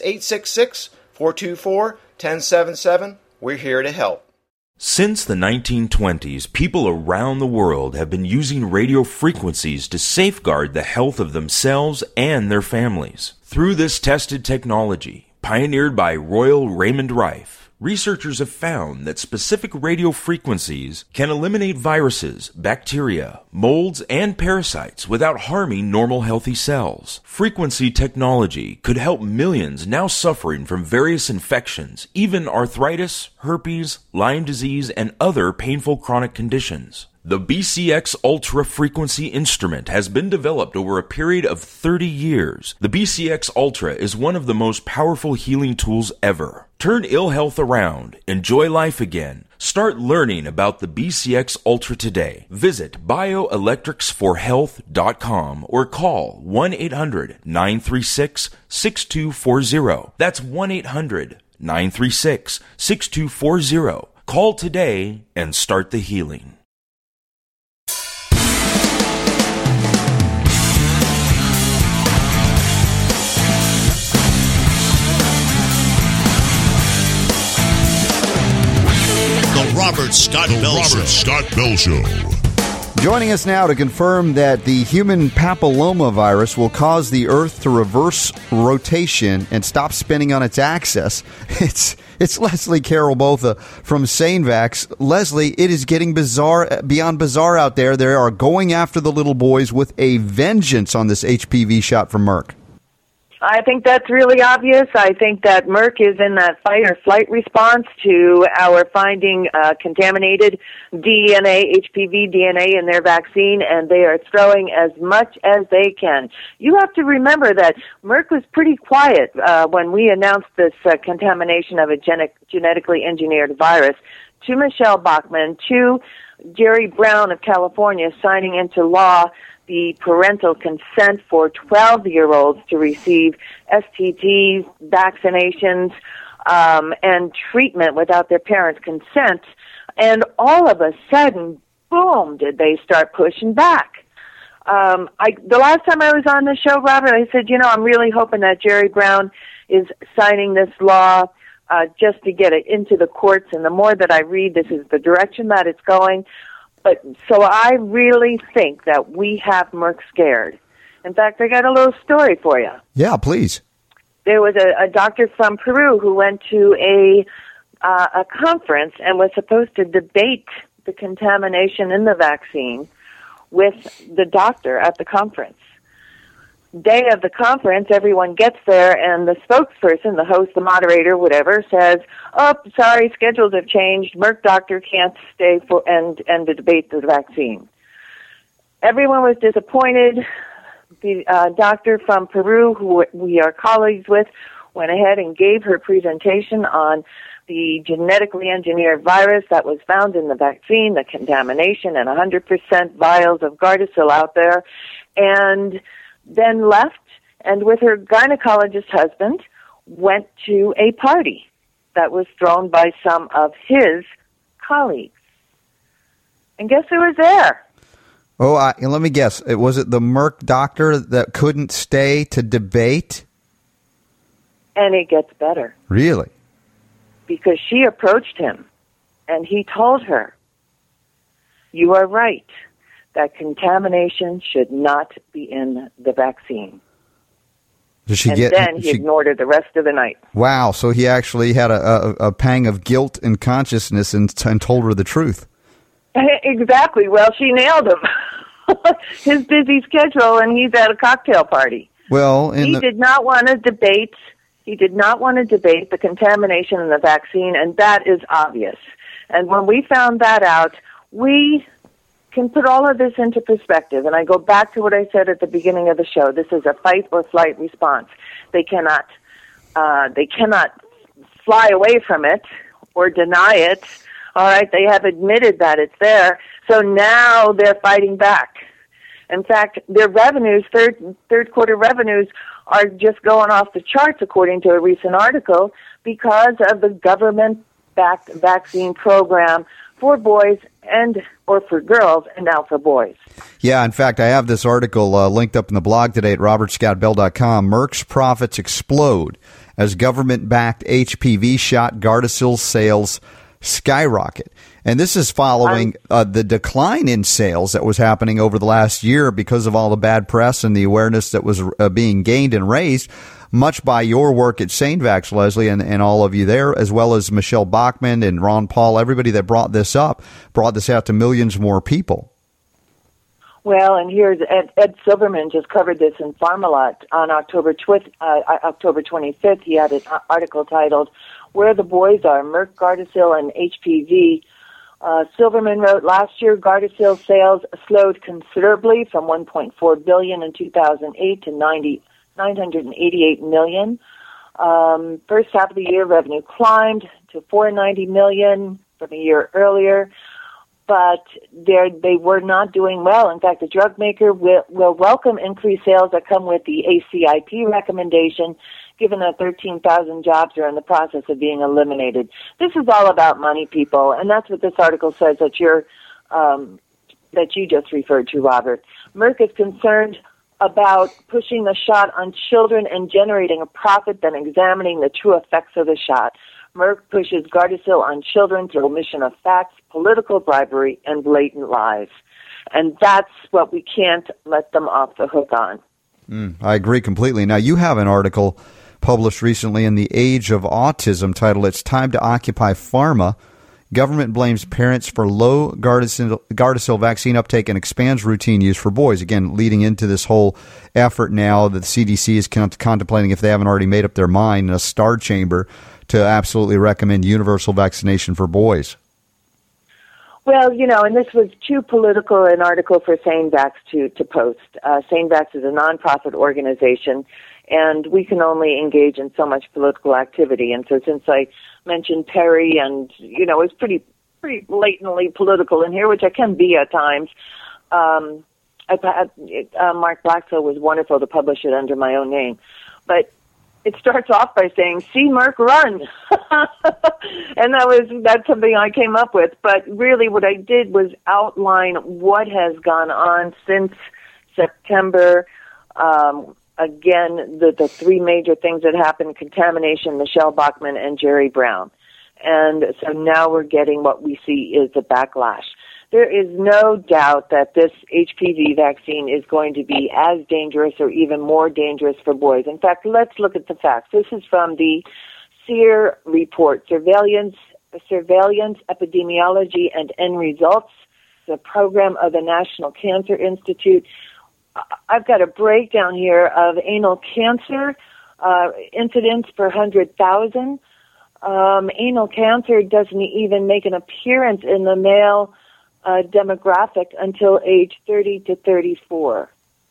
866-424-1077. We're here to help. Since the 1920s, people around the world have been using radio frequencies to safeguard the health of themselves and their families. Through this tested technology, pioneered by Royal Raymond Rife, researchers have found that specific radio frequencies can eliminate viruses, bacteria, molds, and parasites without harming normal healthy cells. Frequency technology could help millions now suffering from various infections, even arthritis, herpes, Lyme disease, and other painful chronic conditions. The BCX Ultra Frequency Instrument has been developed over a period of 30 years. The BCX Ultra is one of the most powerful healing tools ever. Turn ill health around. Enjoy life again. Start learning about the BCX Ultra today. Visit bioelectricsforhealth.com or call 1-800-936-6240. That's 1-800-936-6240. Call today and start the healing. Robert Scott Bell Show. Joining us now to confirm that the human papillomavirus will cause the Earth to reverse rotation and stop spinning on its axis. It's Leslie Carol Botha from SaneVax. Leslie, it is getting bizarre, beyond bizarre out there. They are going after the little boys with a vengeance on this HPV shot from Merck. I think that's really obvious. I think that Merck is in that fight or flight response to our finding contaminated DNA, HPV DNA in their vaccine, and they are throwing as much as they can. You have to remember that Merck was pretty quiet when we announced this contamination of a genetically engineered virus to Michelle Bachmann, to Jerry Brown of California signing into law the parental consent for 12-year-olds to receive STDs, vaccinations, and treatment without their parents' consent. And all of a sudden, boom, did they start pushing back. The last time I was on the show, Robert, I said, I'm really hoping that Jerry Brown is signing this law just to get it into the courts. And the more that I read, this is the direction that it's going. But so I really think that we have Merck scared. In fact, I got a little story for you. Yeah, please. There was a doctor from Peru who went to a conference and was supposed to debate the contamination in the vaccine with the doctor at the conference. Day of the conference, everyone gets there, and the spokesperson, the host, the moderator, whatever, says, "Oh, sorry, schedules have changed. Merck doctor can't stay for and to debate the vaccine." Everyone was disappointed. The doctor from Peru, who we are colleagues with, went ahead and gave her presentation on the genetically engineered virus that was found in the vaccine, the contamination, and 100% vials of Gardasil out there, and then left, and with her gynecologist husband, went to a party that was thrown by some of his colleagues. And guess who was there? Oh, let me guess. Was it the Merck doctor that couldn't stay to debate? And it gets better. Really? Because she approached him, and he told her, "You are right. That contamination should not be in the vaccine." He ignored her the rest of the night. Wow, so he actually had a pang of guilt and consciousness and told her the truth. Exactly. Well, she nailed him. His busy schedule, and he's at a cocktail party. Well, he did not want to debate. He did not want to debate the contamination in the vaccine, and that is obvious. And when we found that out, we can put all of this into perspective. And I go back to what I said at the beginning of the show. This is a fight or flight response. They cannot fly away from it or deny it. All right, they have admitted that it's there. So now they're fighting back. In fact, their revenues, third quarter revenues, are just going off the charts, according to a recent article, because of the government-backed vaccine program for boys or for girls, and now for boys. Yeah, in fact, I have this article linked up in the blog today at robertscottbell.com. Merck's profits explode as government-backed HPV shot Gardasil sales skyrocket. And this is following the decline in sales that was happening over the last year because of all the bad press and the awareness that was being gained and raised, much by your work at SaneVax, Leslie, and all of you there, as well as Michelle Bachmann and Ron Paul, everybody that brought this out to millions more people. Well, and here's Ed Silverman just covered this in Pharmalot on October 25th. He had an article titled, "Where the Boys Are, Merck, Gardasil, and HPV." Silverman wrote, last year, Gardasil sales slowed considerably from $1.4 billion in 2008 to $988 million. First half of the year, revenue climbed to $490 million from a year earlier, but they were not doing well. In fact, the drug maker will welcome increased sales that come with the ACIP recommendation, given that 13,000 jobs are in the process of being eliminated. This is all about money, people, and that's what this article says that you just referred to, Robert. Merck is concerned about pushing the shot on children and generating a profit than examining the true effects of the shot. Merck pushes Gardasil on children through omission of facts, political bribery, and blatant lies. And that's what we can't let them off the hook on. I agree completely. Now, you have an article published recently in the Age of Autism titled, "It's Time to Occupy Pharma. Government blames parents for low Gardasil vaccine uptake and expands routine use for boys." Again, leading into this whole effort now that the CDC is contemplating, if they haven't already made up their mind, in a star chamber to absolutely recommend universal vaccination for boys. Well, and this was too political an article for SaneVax to post. SaneVax is a nonprofit organization, and we can only engage in so much political activity. And so since I mentioned Perry and, it's pretty blatantly political in here, which I can be at times, Mark Blackfield was wonderful to publish it under my own name. But it starts off by saying, "See Merck run." And that's something I came up with. But really what I did was outline what has gone on since September, again, the three major things that happened: contamination, Michelle Bachmann, and Jerry Brown. And so now we're getting what we see is the backlash. There is no doubt that this HPV vaccine is going to be as dangerous or even more dangerous for boys. In fact, let's look at the facts. This is from the SEER report, Surveillance, Epidemiology, and End Results, the program of the National Cancer Institute. I've got a breakdown here of anal cancer incidence per 100,000. Anal cancer doesn't even make an appearance in the male demographic until age 30 to 34,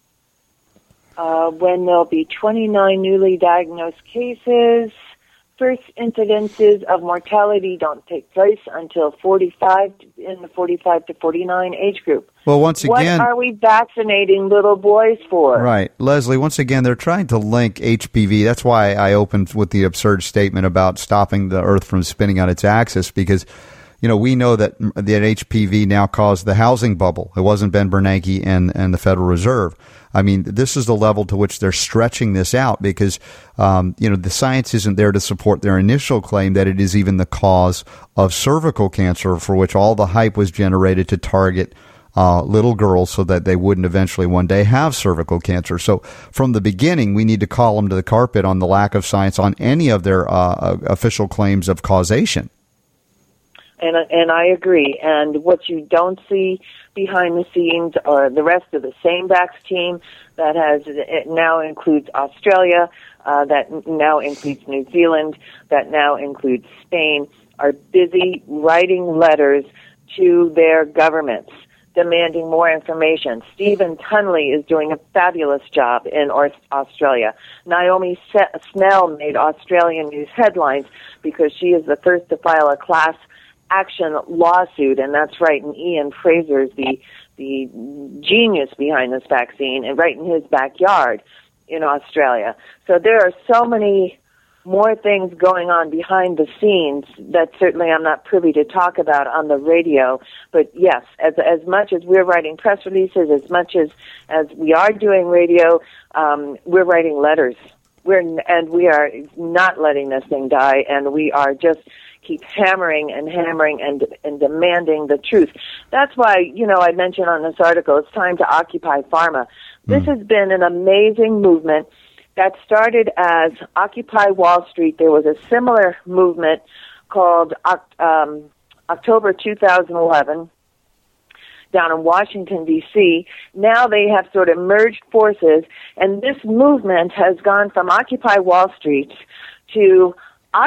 when there'll be 29 newly diagnosed cases. First incidences of mortality don't take place until 45 in the 45 to 49 age group. Well, once again, what are we vaccinating little boys for? Right. Leslie, once again, they're trying to link HPV. That's why I opened with the absurd statement about stopping the Earth from spinning on its axis, because we know that HPV now caused the housing bubble. It wasn't Ben Bernanke and the Federal Reserve. I mean, this is the level to which they're stretching this out because, the science isn't there to support their initial claim that it is even the cause of cervical cancer, for which all the hype was generated to target little girls so that they wouldn't eventually one day have cervical cancer. So from the beginning, we need to call them to the carpet on the lack of science on any of their official claims of causation. And I agree. And what you don't see behind the scenes are the rest of the same VAX team that it now includes Australia, that now includes New Zealand, that now includes Spain, are busy writing letters to their governments demanding more information. Stephen Tunley is doing a fabulous job in Australia. Naomi Snell made Australian news headlines because she is the first to file a class action lawsuit, and that's right, and Ian Fraser's the genius behind this vaccine, and right in his backyard in Australia. So there are so many more things going on behind the scenes that certainly I'm not privy to talk about on the radio. But yes, as much as we're writing press releases, as much as we are doing radio, we're writing letters. We are not letting this thing die, and we are just keep hammering and demanding the truth. That's why, I mentioned on this article, it's time to occupy pharma. This has been an amazing movement that started as Occupy Wall Street. There was a similar movement called October 2011 down in Washington, D.C. Now they have sort of merged forces, and this movement has gone from Occupy Wall Street to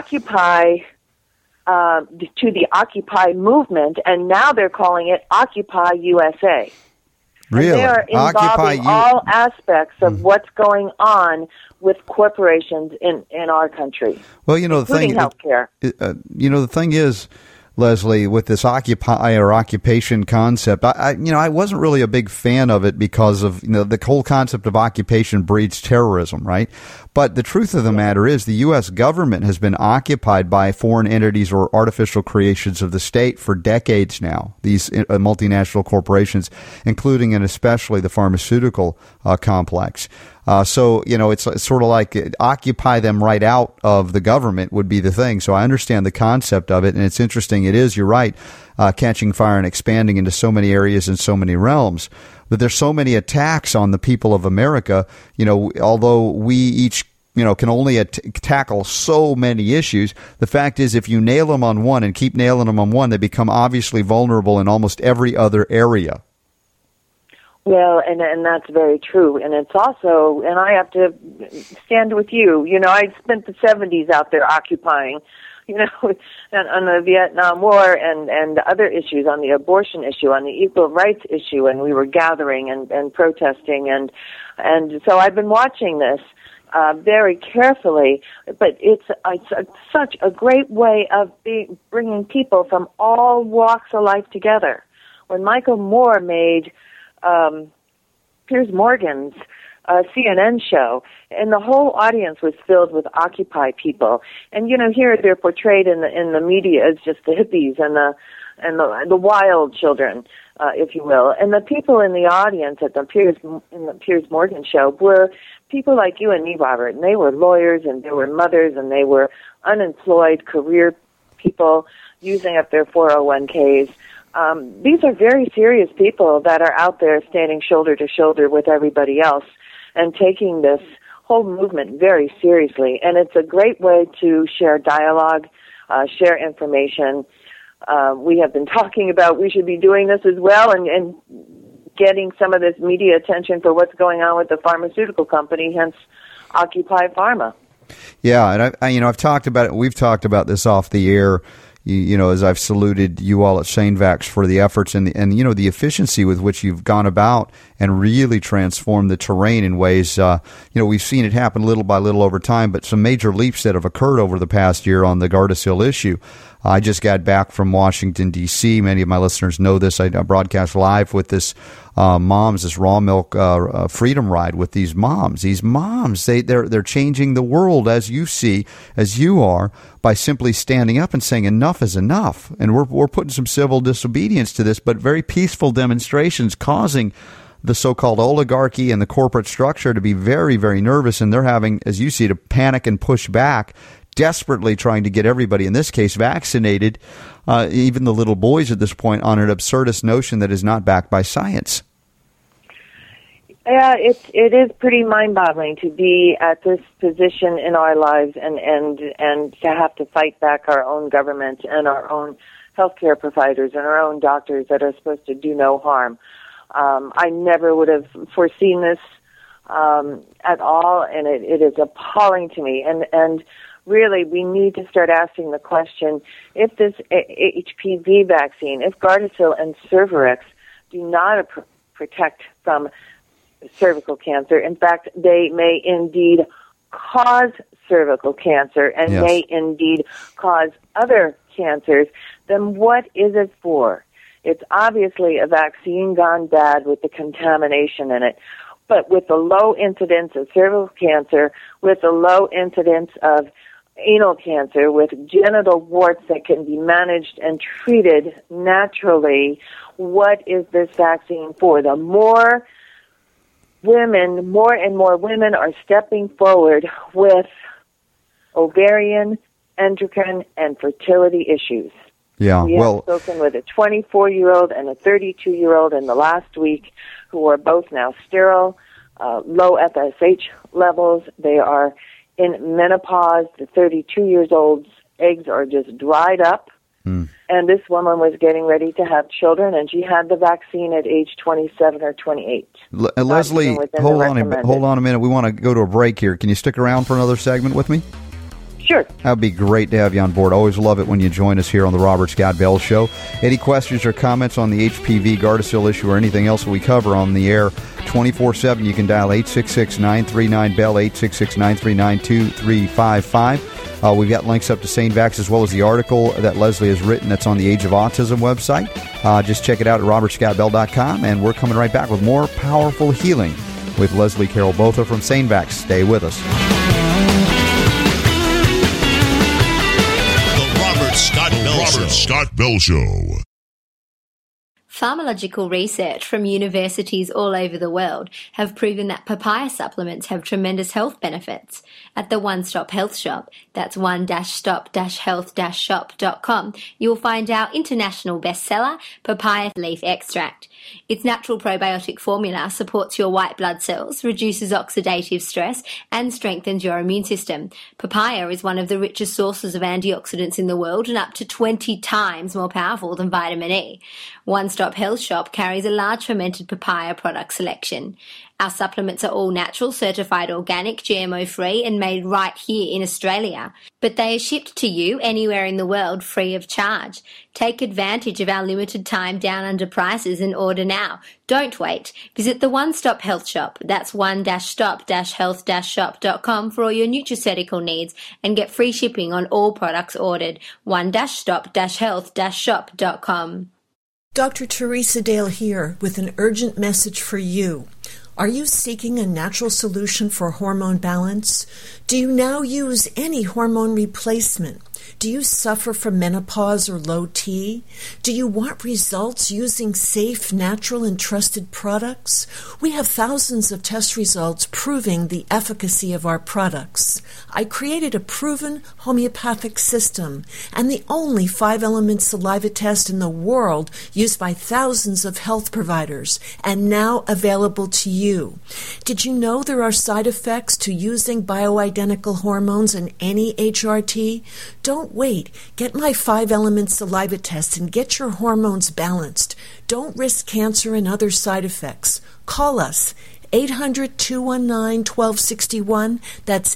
the Occupy movement, and now they're calling it Occupy USA. Really? And they are involving all aspects of what's going on with corporations in our country. Well, including healthcare. The thing is, Leslie, with this occupy or occupation concept, I wasn't really a big fan of it because of the whole concept of occupation breeds terrorism, right? But the truth of the matter is the U.S. government has been occupied by foreign entities or artificial creations of the state for decades now, these multinational corporations, including and especially the pharmaceutical complex. So it's sort of like occupy them right out of the government would be the thing. So I understand the concept of it, and it's interesting. It is, you're right, catching fire and expanding into so many areas and so many realms. But there's so many attacks on the people of America, although we each can only tackle so many issues. The fact is, if you nail them on one and keep nailing them on one, they become obviously vulnerable in almost every other area. Well, and that's very true. And it's also, and I have to stand with you. I spent the 70s out there occupying, on the Vietnam War and other issues, on the abortion issue, on the equal rights issue, and we were gathering and protesting. And so I've been watching this very carefully, but it's such a great way of bringing people from all walks of life together. When Michael Moore made Piers Morgan's CNN show, and the whole audience was filled with Occupy people. And here they're portrayed in the media as just the hippies and and the wild children, if you will. And the people in the audience at the Piers Morgan show were people like you and me, Robert, and they were lawyers, and they were mothers, and they were unemployed career people using up their 401ks. These are very serious people that are out there standing shoulder to shoulder with everybody else and taking this whole movement very seriously. And it's a great way to share dialogue, share information. We have been talking about we should be doing this as well and getting some of this media attention for what's going on with the pharmaceutical company, hence Occupy Pharma. Yeah, and I've talked about it. We've talked about this off the air. As I've saluted you all at SaneVax for the efforts and the efficiency with which you've gone about and really transformed the terrain in ways, we've seen it happen little by little over time, but some major leaps that have occurred over the past year on the Gardasil issue. I just got back from Washington, D.C. Many of my listeners know this. I broadcast live with this this raw milk freedom ride with these moms. These moms, they're changing the world as you are, by simply standing up and saying enough is enough. And we're putting some civil disobedience to this, but very peaceful demonstrations causing the so-called oligarchy and the corporate structure to be very, very nervous. And they're having, as you see, to panic and push back, desperately trying to get everybody, in this case, vaccinated, even the little boys at this point, on an absurdist notion that is not backed by science. Yeah, it is pretty mind-boggling to be at this position in our lives and to have to fight back our own government and our own healthcare providers and our own doctors that are supposed to do no harm. I never would have foreseen this at all, and it is appalling to me. And really, we need to start asking the question, if this HPV vaccine, if Gardasil and Cervarix do not protect from cervical cancer, in fact, they may indeed cause cervical cancer and may indeed cause other cancers, then what is it for? It's obviously a vaccine gone bad with the contamination in it. But with the low incidence of cervical cancer, with the low incidence of anal cancer, with genital warts that can be managed and treated naturally, what is this vaccine for? The more and more women are stepping forward with ovarian, endocrine, and fertility issues. Yeah, we have spoken with a 24-year-old and a 32-year-old in the last week who are both now sterile, low FSH levels. They are in menopause. The 32-year-old's eggs are just dried up. And this woman was getting ready to have children, and she had the vaccine at age 27 or 28. Leslie, hold on a minute. We want to go to a break here. Can you stick around for another segment with me? Sure. That would be great to have you on board. Always love it when you join us here on the Robert Scott Bell Show. Any questions or comments on the HPV Gardasil issue or anything else we cover on the air 24/7, you can dial 866-939-BELL, 866-939-2355. We've got links up to SaneVax as well as the article that Leslie has written that's on the Age of Autism website. Just check it out at robertscottbell.com, and we're coming right back with more Powerful Healing with Leslie Carol Botha from SaneVax. Stay with us. Robert Scott Bell Show. Pharmacological research from universities all over the world have proven that papaya supplements have tremendous health benefits. At the One Stop Health Shop, that's one-stop-health-shop.com, you'll find our international bestseller, Papaya Leaf Extract. Its natural probiotic formula supports your white blood cells, reduces oxidative stress, and strengthens your immune system. Papaya is one of the richest sources of antioxidants in the world and up to 20 times more powerful than vitamin E. One Stop Health Shop carries a large fermented papaya product selection. Our supplements are all natural, certified organic, GMO-free, and made right here in Australia. But they are shipped to you anywhere in the world free of charge. Take advantage of our limited time down under prices and order now. Don't wait. Visit the One Stop Health Shop. That's one-stop-health-shop.com for all your nutraceutical needs and get free shipping on all products ordered. one-stop-health-shop.com. Dr. Teresa Dale here with an urgent message for you. Are you seeking a natural solution for hormone balance? Do you now use any hormone replacement? Do you suffer from menopause or low T? Do you want results using safe, natural, and trusted products? We have thousands of test results proving the efficacy of our products. I created a proven homeopathic system and the only 5-element saliva test in the world used by thousands of health providers and now available to you. Did you know there are side effects to using bioidentical hormones in any HRT? Don't wait. Get my 5-element saliva test and get your hormones balanced. Don't risk cancer and other side effects. Call us. 800-219-1261. That's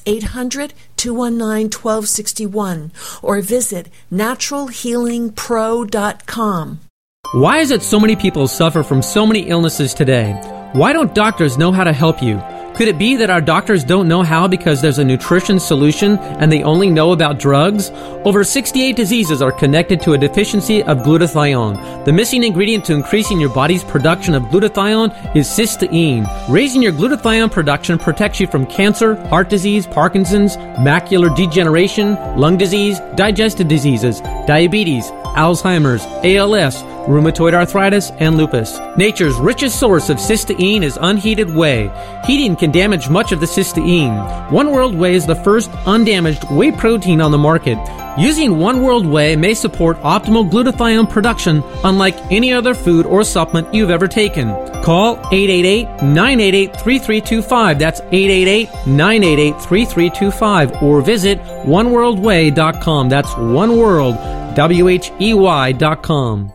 800-219-1261. Or visit naturalhealingpro.com. Why is it so many people suffer from so many illnesses today? Why don't doctors know how to help you? Could it be that our doctors don't know how because there's a nutrition solution and they only know about drugs? Over 68 diseases are connected to a deficiency of glutathione. The missing ingredient to increasing your body's production of glutathione is cysteine. Raising your glutathione production protects you from cancer, heart disease, Parkinson's, macular degeneration, lung disease, digestive diseases, diabetes, Alzheimer's, ALS, rheumatoid arthritis, and lupus. Nature's richest source of cysteine is unheated whey. Heating can damage much of the cysteine. One World Whey is the first undamaged whey protein on the market. Using One World Whey may support optimal glutathione production unlike any other food or supplement you've ever taken. Call 888-988-3325. That's 888-988-3325. Or visit oneworldwhey.com. That's oneworld.com.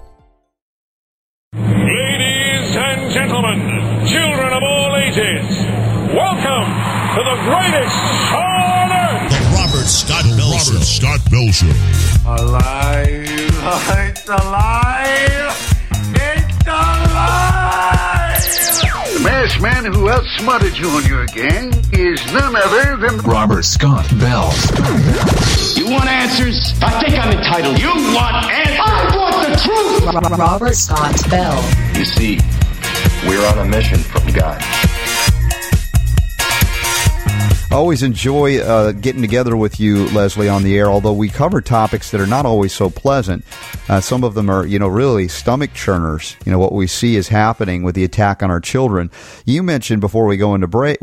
Ladies and gentlemen, children of all ages, welcome to the greatest show on earth. The Robert Scott Bell Show. Alive! It's alive! It's alive! The masked man who outsmarted you on your gang is none other than Robert Scott Bell. You want answers? I think I'm entitled. You want answers? I want the truth! Robert Scott Bell. You see, we're on a mission from God. I always enjoy getting together with you, Leslie, on the air, although we cover topics that are not always so pleasant. Some of them are, really stomach churners, what we see is happening with the attack on our children. You mentioned before we went into break,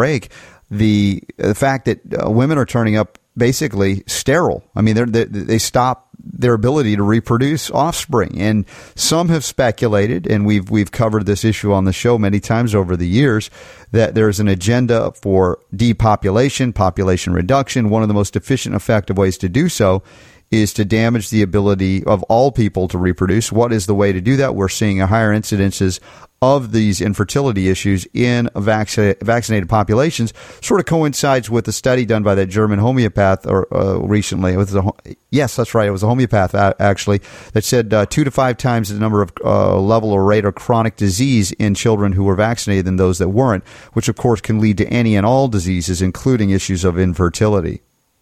the fact that women are turning up basically sterile. I mean, they stop their ability to reproduce offspring. And some have speculated, and we've covered this issue on the show many times over the years, that there's an agenda for depopulation, population reduction. One of the most efficient, effective ways to do so is to damage the ability of all people to reproduce. What is the way to do that? We're seeing a higher incidences of these infertility issues in vaccinated populations. Sort of coincides with a study done by that German homeopath recently. Yes, that's right. It was a homeopath actually that said 2 to 5 times the number of level or rate of chronic disease in children who were vaccinated than those that weren't, which of course can lead to any and all diseases, including issues of infertility.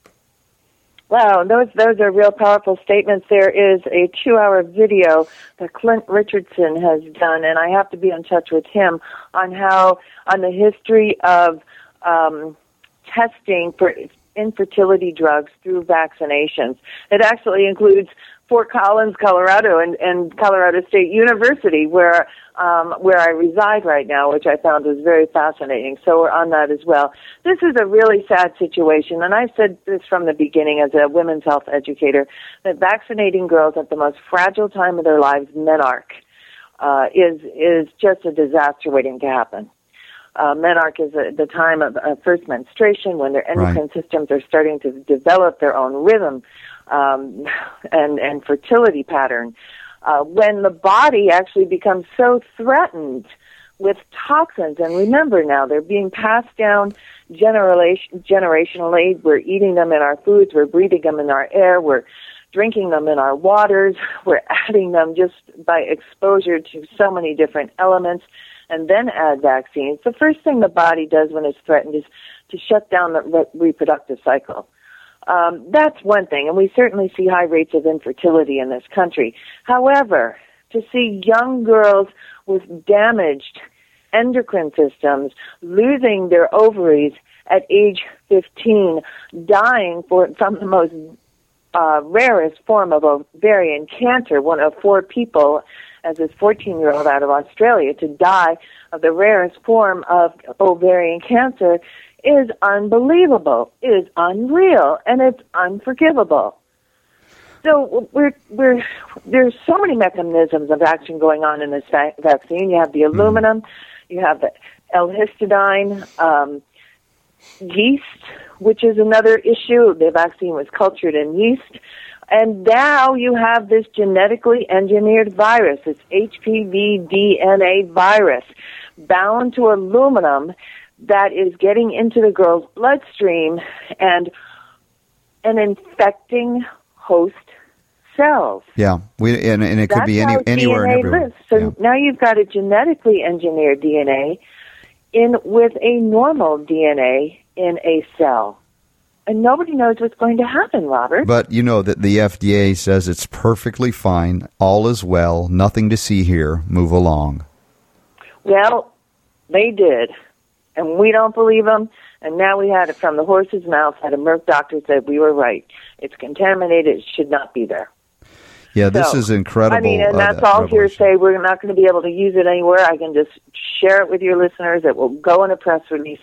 Wow, those are real powerful statements. There is a 2-hour video that Clint Richardson has done, and I have to be in touch with him on the history of testing for infertility drugs through vaccinations. It actually includes Fort Collins, Colorado, and Colorado State University, where I reside right now, which I found was very fascinating. So we're on that as well. This is a really sad situation, and I've said this from the beginning as a women's health educator, that vaccinating girls at the most fragile time of their lives, menarche, is just a disaster waiting to happen. Menarche is the time of first menstruation, when their endocrine systems are starting to develop their own rhythm and fertility pattern. When the body actually becomes so threatened with toxins, and remember now, they're being passed down generationally. We're eating them in our foods, we're breathing them in our air, we're drinking them in our waters, we're adding them just by exposure to so many different elements, and then add vaccines. The first thing the body does when it's threatened is to shut down the reproductive cycle. That's one thing, and we certainly see high rates of infertility in this country. However, to see young girls with damaged endocrine systems losing their ovaries at age 15, dying from the most rarest form of ovarian cancer, one of 4 people, as this 14-year-old out of Australia, to die of the rarest form of ovarian cancer is unbelievable. It is unreal, and it's unforgivable. So there's so many mechanisms of action going on in this vaccine. You have the aluminum, you have the L-histidine, yeast, which is another issue. The vaccine was cultured in yeast. And now you have this genetically engineered virus, this HPV DNA virus, bound to aluminum that is getting into the girl's bloodstream and infecting host cells. Yeah, and it could be anywhere DNA and everywhere. Lives. So now you've got a genetically engineered DNA with a normal DNA in a cell. And nobody knows what's going to happen, Robert. But you know that the FDA says it's perfectly fine, all is well, nothing to see here, move along. Well, they did. And we don't believe them. And now we had it from the horse's mouth that a Merck doctor said we were right. It's contaminated. It should not be there. Yeah, this is incredible. I mean, and that's all hearsay. We're not going to be able to use it anywhere. I can just share it with your listeners. It will go in a press release.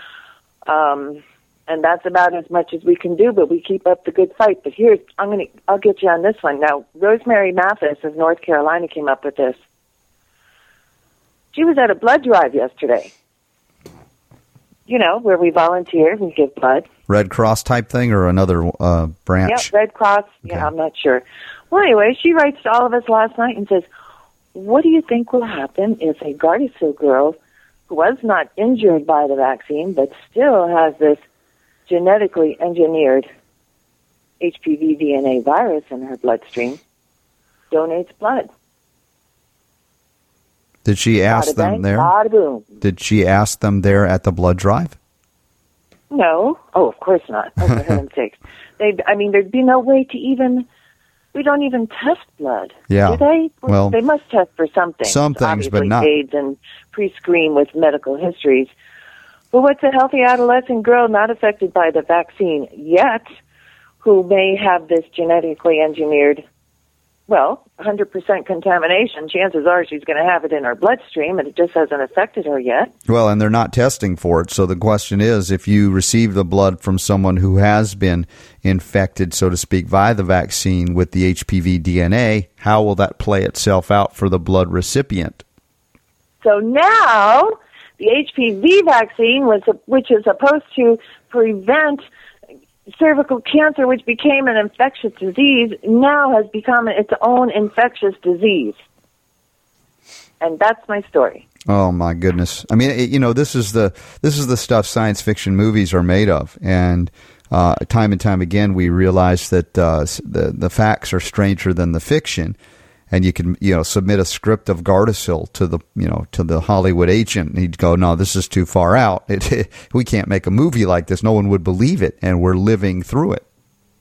And that's about as much as we can do, but we keep up the good fight. But here, I'll get you on this one. Now, Rosemary Mathis of North Carolina came up with this. She was at a blood drive yesterday. You know, where we volunteer, we give blood. Red Cross type thing or another branch? Yeah, Red Cross. Okay. Yeah, I'm not sure. Well, anyway, she writes to all of us last night and says, what do you think will happen if a Gardasil girl who was not injured by the vaccine but still has this genetically engineered HPV DNA virus in her bloodstream donates blood? Did she ask them there? Boom. Did she ask them there at the blood drive? No. Oh, of course not. Oh, for heaven's sakes. There'd be no way to even... We don't even test blood. Yeah. Do they? Well, they must test for something. Some things, obviously, but not... AIDS and pre-screen with medical histories. But what's a healthy adolescent girl not affected by the vaccine yet who may have this genetically engineered, 100% contamination? Chances are she's going to have it in her bloodstream, and it just hasn't affected her yet. Well, and they're not testing for it. So the question is, if you receive the blood from someone who has been infected, so to speak, via the vaccine with the HPV DNA, how will that play itself out for the blood recipient? So now the HPV vaccine, which is supposed to prevent cervical cancer, which became an infectious disease, now has become its own infectious disease. And that's my story. Oh my goodness! I mean, this is the stuff science fiction movies are made of, and time and time again we realize that the facts are stranger than the fiction. And you can, submit a script of Gardasil to the Hollywood agent, and he'd go, "No, this is too far out. We can't make a movie like this. No one would believe it." And we're living through it.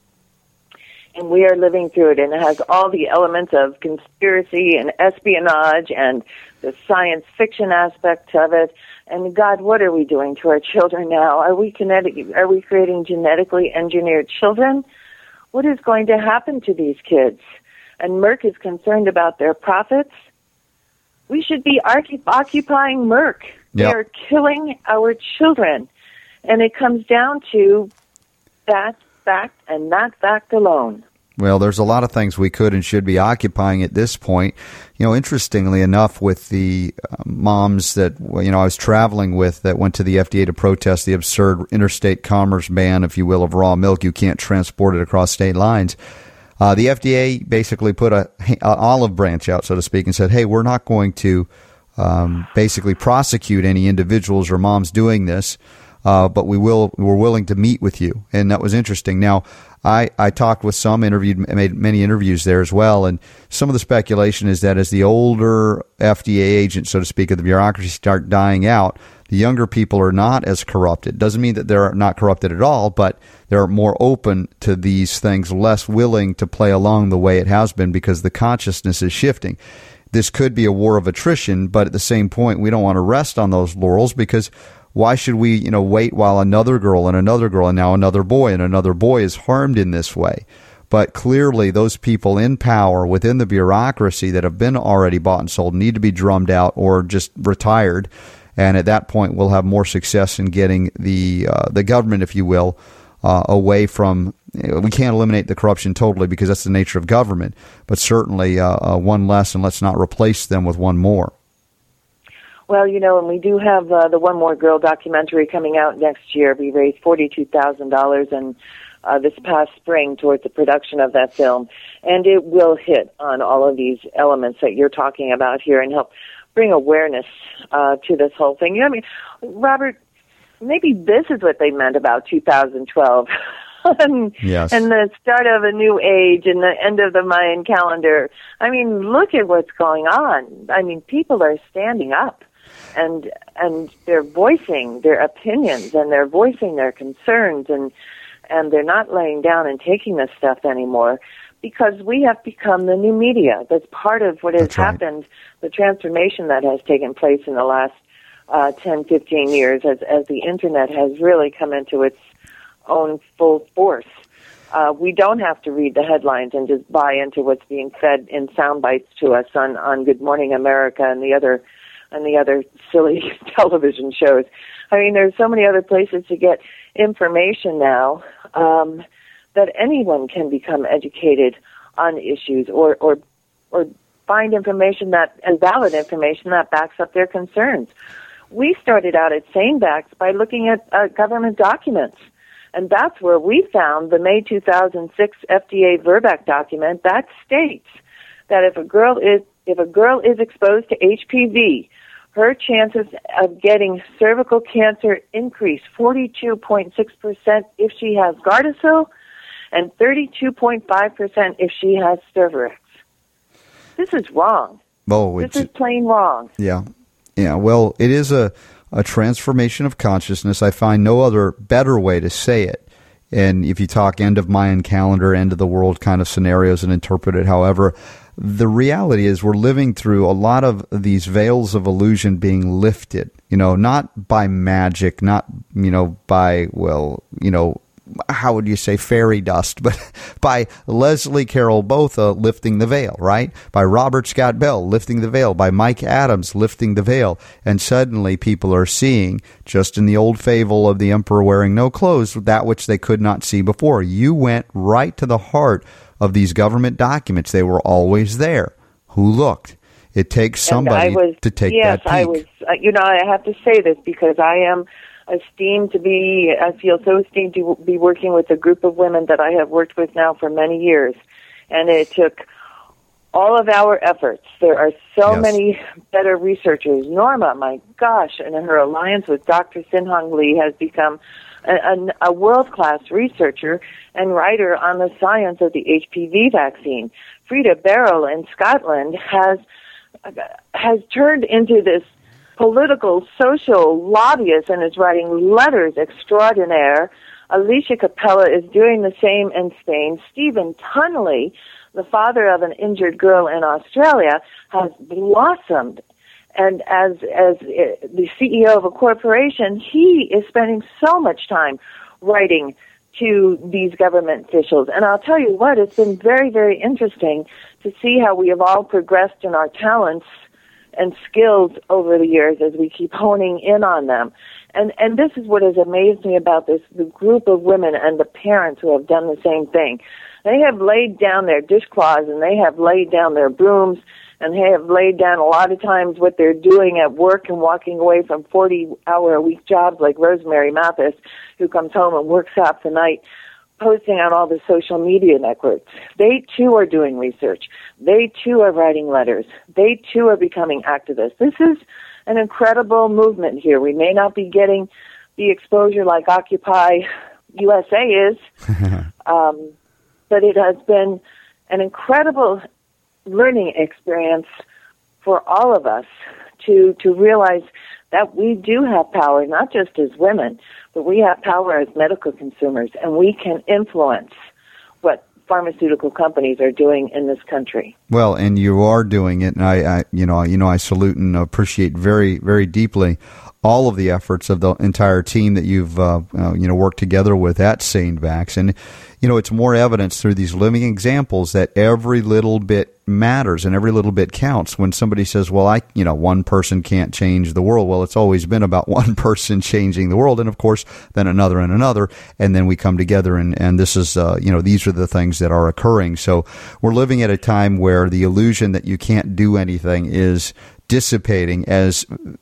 And we are living through it, and it has all the elements of conspiracy and espionage and the science fiction aspect of it. And God, what are we doing to our children now? Are we creating genetically engineered children? What is going to happen to these kids? And Merck is concerned about their profits. We should be occupying Merck. Yep. They are killing our children. And it comes down to that fact and that fact alone. Well, there's a lot of things we could and should be occupying at this point. Interestingly enough, with the moms that, I was traveling with that went to the FDA to protest the absurd interstate commerce ban, if you will, of raw milk. You can't transport it across state lines. The FDA basically put an olive branch out, so to speak, and said, hey, we're not going to basically prosecute any individuals or moms doing this, but we're willing to meet with you. And that was interesting. Now, I talked with some, made many interviews there as well, and some of the speculation is that as the older FDA agents, so to speak, of the bureaucracy start dying out, the younger people are not as corrupted. Doesn't mean that they're not corrupted at all, but they're more open to these things, less willing to play along the way it has been because the consciousness is shifting. This could be a war of attrition, but at the same point, we don't want to rest on those laurels because why should we, wait while another girl and now another boy is harmed in this way? But clearly, those people in power within the bureaucracy that have been already bought and sold need to be drummed out or just retired. And at that point, we'll have more success in getting the government, if you will, away from. We can't eliminate the corruption totally because that's the nature of government, but certainly one less, and let's not replace them with one more. Well, and we do have the One More Girl documentary coming out next year. We raised $42,000 and this past spring towards the production of that film, and it will hit on all of these elements that you're talking about here and help bring awareness to this whole thing. Robert, maybe this is what they meant about 2012 yes. and the start of a new age and the end of the Mayan calendar. Look at what's going on. People are standing up and they're voicing their opinions and they're voicing their concerns and they're not laying down and taking this stuff anymore because we have become the new media. That's part of what has happened, the transformation that has taken place in the last 10, 15 years as the Internet has really come into its own full force. We don't have to read the headlines and just buy into what's being fed in sound bites to us on Good Morning America and the other silly television shows. There's so many other places to get information now that anyone can become educated on issues or find information and valid information that backs up their concerns. We started out at SaneBacks by looking at government documents, and that's where we found the May 2006 FDA VRBPAC document that states that if a girl is exposed to HPV, her chances of getting cervical cancer increase 42.6% if she has Gardasil and 32.5% if she has Cervarix. This is wrong. This is plain wrong. Yeah. Well, it is a transformation of consciousness. I find no other better way to say it. And if you talk end of Mayan calendar, end of the world kind of scenarios and interpret it however, the reality is we're living through a lot of these veils of illusion being lifted, not by magic, not, by, how would you say fairy dust, but by Leslie Carroll Botha lifting the veil, right? By Robert Scott Bell lifting the veil, by Mike Adams lifting the veil. And suddenly people are seeing, just in the old fable of the emperor wearing no clothes, that which they could not see before. You went right to the heart of these government documents. They were always there. Who looked? It takes somebody to take that peek. I have to say this because I feel so esteemed to be working with a group of women that I have worked with now for many years. And it took all of our efforts. There are so many better researchers. Norma, my gosh, and her alliance with Dr. Sinhong Lee has become a world-class researcher and writer on the science of the HPV vaccine. Frida Barrow in Scotland has turned into this political, social lobbyist and is writing letters extraordinaire. Alicia Capella is doing the same in Spain. Stephen Tunnelly, the father of an injured girl in Australia, has blossomed. And as the CEO of a corporation, he is spending so much time writing to these government officials. And I'll tell you what, it's been very, very interesting to see how we have all progressed in our talents and skills over the years as we keep honing in on them. And this is what has amazed me about the group of women and the parents who have done the same thing. They have laid down their dishcloths and they have laid down their brooms and they have laid down a lot of times what they're doing at work and walking away from 40-hour-a-week jobs like Rosemary Mathis, who comes home and works half the night, posting on all the social media networks. They, too, are doing research. They, too, are writing letters. They, too, are becoming activists. This is an incredible movement here. We may not be getting the exposure like Occupy USA is, but it has been an incredible learning experience for all of us to realize that we do have power, not just as women, but we have power as medical consumers, and we can influence what pharmaceutical companies are doing in this country. Well, and you are doing it, and I salute and appreciate very, very deeply all of the efforts of the entire team that you've worked together with at SaneVax. And it's more evidence through these living examples that every little bit matters and every little bit counts. When somebody says, well, one person can't change the world. Well, it's always been about one person changing the world. And of course, then another and another. And then we come together and this is, these are the things that are occurring. So we're living at a time where the illusion that you can't do anything is dissipating as,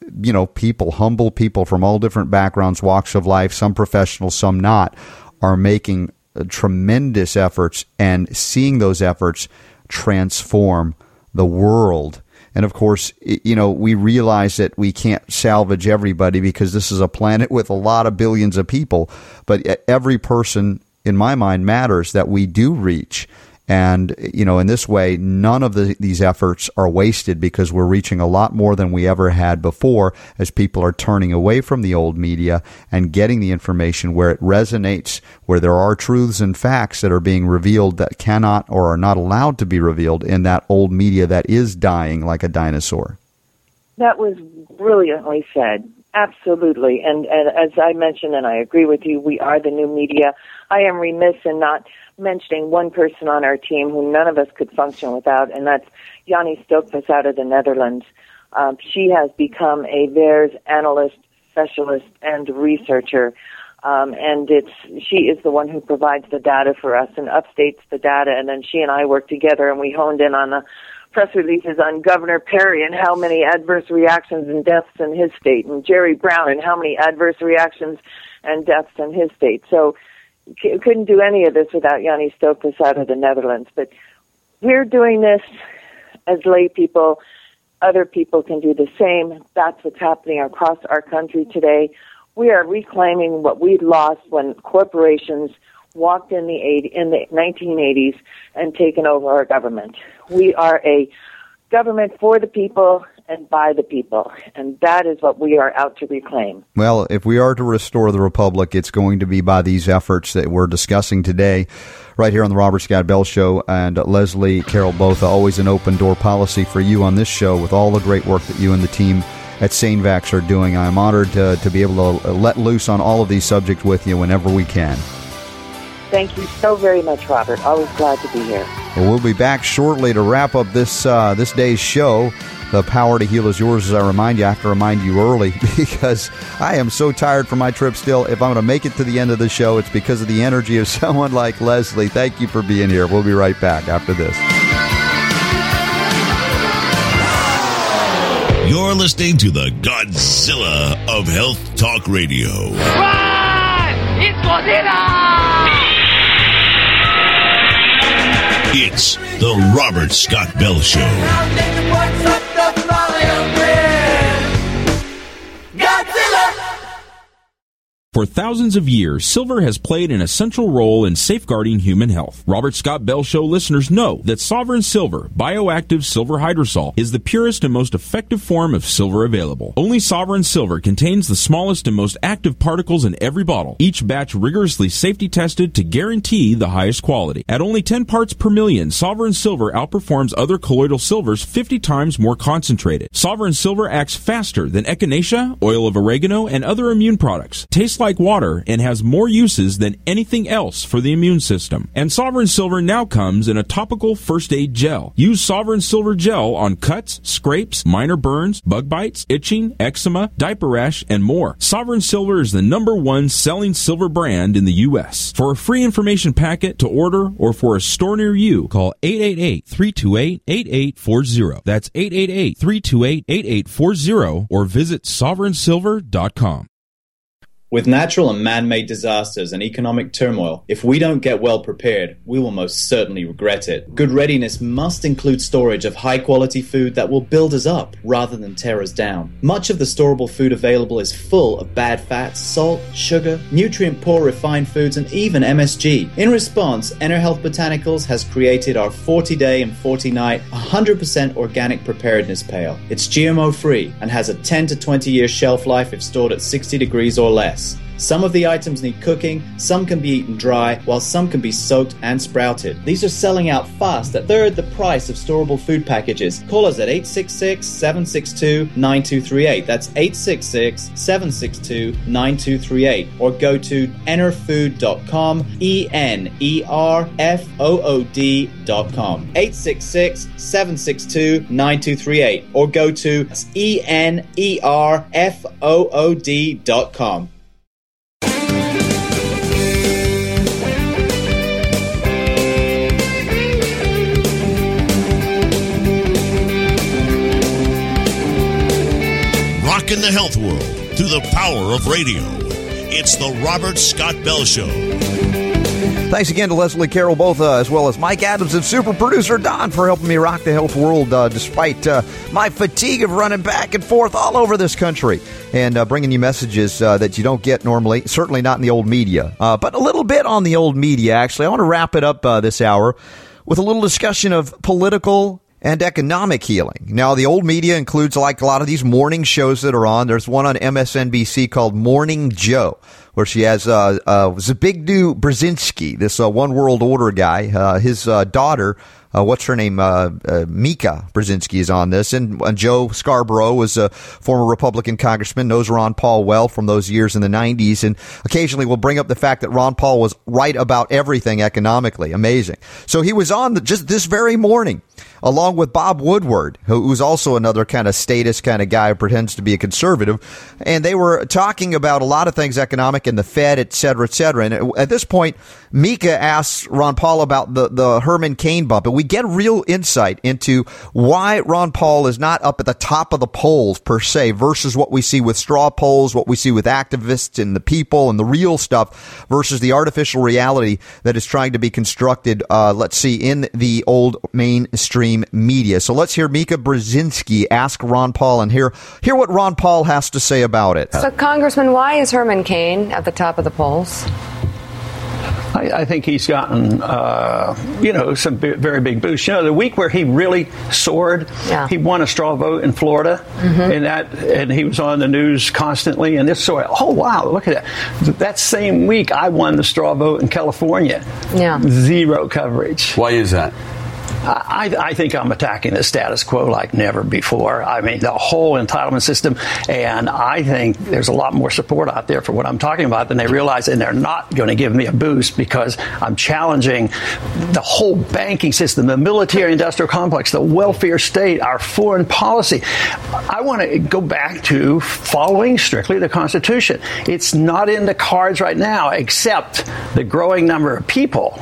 humble people from all different backgrounds, walks of life, some professional, some not, are making tremendous efforts and seeing those efforts transform the world. And of course, we realize that we can't salvage everybody because this is a planet with a lot of billions of people, but every person, in my mind, matters that we do reach. And, in this way, none of these efforts are wasted because we're reaching a lot more than we ever had before as people are turning away from the old media and getting the information where it resonates, where there are truths and facts that are being revealed that cannot or are not allowed to be revealed in that old media that is dying like a dinosaur. That was brilliantly said. Absolutely. And as I mentioned, and I agree with you, we are the new media. I am remiss in not mentioning one person on our team who none of us could function without, and that's Yanni Stokvis out of the Netherlands. She has become a VAERS analyst, specialist, and researcher, and she is the one who provides the data for us and updates the data, and then she and I work together, and we honed in on the press releases on Governor Perry and how many adverse reactions and deaths in his state, and Jerry Brown and how many adverse reactions and deaths in his state. So couldn't do any of this without Yanni Stokvis out of the Netherlands. But we're doing this as lay people. Other people can do the same. That's what's happening across our country today. We are reclaiming what we lost when corporations walked in the 1980s and taken over our government. We are a government for the people and by the people, and that is what we are out to reclaim. Well, if we are to restore the Republic, it's going to be by these efforts that we're discussing today right here on the Robert Scott Bell Show. And Leslie, Carol Botha, always an open-door policy for you on this show with all the great work that you and the team at SaneVax are doing. I'm honored to be able to let loose on all of these subjects with you whenever we can. Thank you so very much, Robert. Always glad to be here. Well, we'll be back shortly to wrap up this day's show. The power to heal is yours. As I remind you, I have to remind you early because I am so tired from my trip still. If I'm going to make it to the end of the show, it's because of the energy of someone like Leslie. Thank you for being here. We'll be right back after this. You're listening to the Godzilla of Health Talk Radio. Run! It's Godzilla! It's the Robert Scott Bell Show. For thousands of years, silver has played an essential role in safeguarding human health. Robert Scott Bell Show listeners know that Sovereign Silver, bioactive silver hydrosol, is the purest and most effective form of silver available. Only Sovereign Silver contains the smallest and most active particles in every bottle, each batch rigorously safety tested to guarantee the highest quality. At only 10 parts per million, Sovereign Silver outperforms other colloidal silvers 50 times more concentrated. Sovereign Silver acts faster than echinacea, oil of oregano, and other immune products. Tastes like water and has more uses than anything else for the immune system. And Sovereign Silver now comes in a topical first aid gel. Use Sovereign Silver gel on cuts, scrapes, minor burns, bug bites, itching, eczema, diaper rash, and more. Sovereign Silver is the #1 selling silver brand in the U.S. For a free information packet to order or for a store near you, call 888-328-8840. That's 888-328-8840 or visit sovereignsilver.com. With natural and man-made disasters and economic turmoil, if we don't get well prepared, we will most certainly regret it. Good readiness must include storage of high-quality food that will build us up rather than tear us down. Much of the storable food available is full of bad fats, salt, sugar, nutrient-poor refined foods, and even MSG. In response, EnerHealth Botanicals has created our 40-day and 40-night 100% organic preparedness pail. It's GMO-free and has a 10 to 20-year shelf life if stored at 60 degrees or less. Some of the items need cooking, some can be eaten dry, while some can be soaked and sprouted. These are selling out fast at third the price of storable food packages. Call us at 866-762-9238. That's 866-762-9238. Or go to enerfood.com, ENERFOOD.com. 866-762-9238. Or go to ENERFOOD.com. Rocking the health world through the power of radio. It's the Robert Scott Bell Show. Thanks again to Leslie Carroll, both as well as Mike Adams and super producer Don for helping me rock the health world despite my fatigue of running back and forth all over this country and bringing you messages that you don't get normally, certainly not in the old media, but a little bit on the old media, actually. I want to wrap it up this hour with a little discussion of political and economic healing. Now, the old media includes like a lot of these morning shows that are on. There's one on MSNBC called Morning Joe, where she has Zbigniew Brzezinski, this one world order guy. His daughter, what's her name? Mika Brzezinski is on this. And Joe Scarborough was a former Republican congressman, knows Ron Paul well from those years in the 90s, and occasionally will bring up the fact that Ron Paul was right about everything economically. Amazing. So he was on just this very morning, along with Bob Woodward, who's also another kind of statist kind of guy who pretends to be a conservative. And they were talking about a lot of things economic and the Fed, et cetera, et cetera. And at this point, Mika asks Ron Paul about the Herman Cain bump. And we get real insight into why Ron Paul is not up at the top of the polls, per se, versus what we see with straw polls, what we see with activists and the people and the real stuff versus the artificial reality that is trying to be constructed, in the old mainstream media. So let's hear Mika Brzezinski ask Ron Paul and hear what Ron Paul has to say about it. So, Congressman, why is Herman Cain at the top of the polls? I think he's gotten, some very big boosts. The week where he really soared, he won a straw vote in Florida, and he was on the news constantly. And this sort of, oh wow, look at that! That same week, I won the straw vote in California. Yeah, zero coverage. Why is that? I think I'm attacking the status quo like never before. I mean, the whole entitlement system, and I think there's a lot more support out there for what I'm talking about than they realize, and they're not going to give me a boost because I'm challenging the whole banking system, the military-industrial complex, the welfare state, our foreign policy. I want to go back to following strictly the Constitution. It's not in the cards right now, except the growing number of people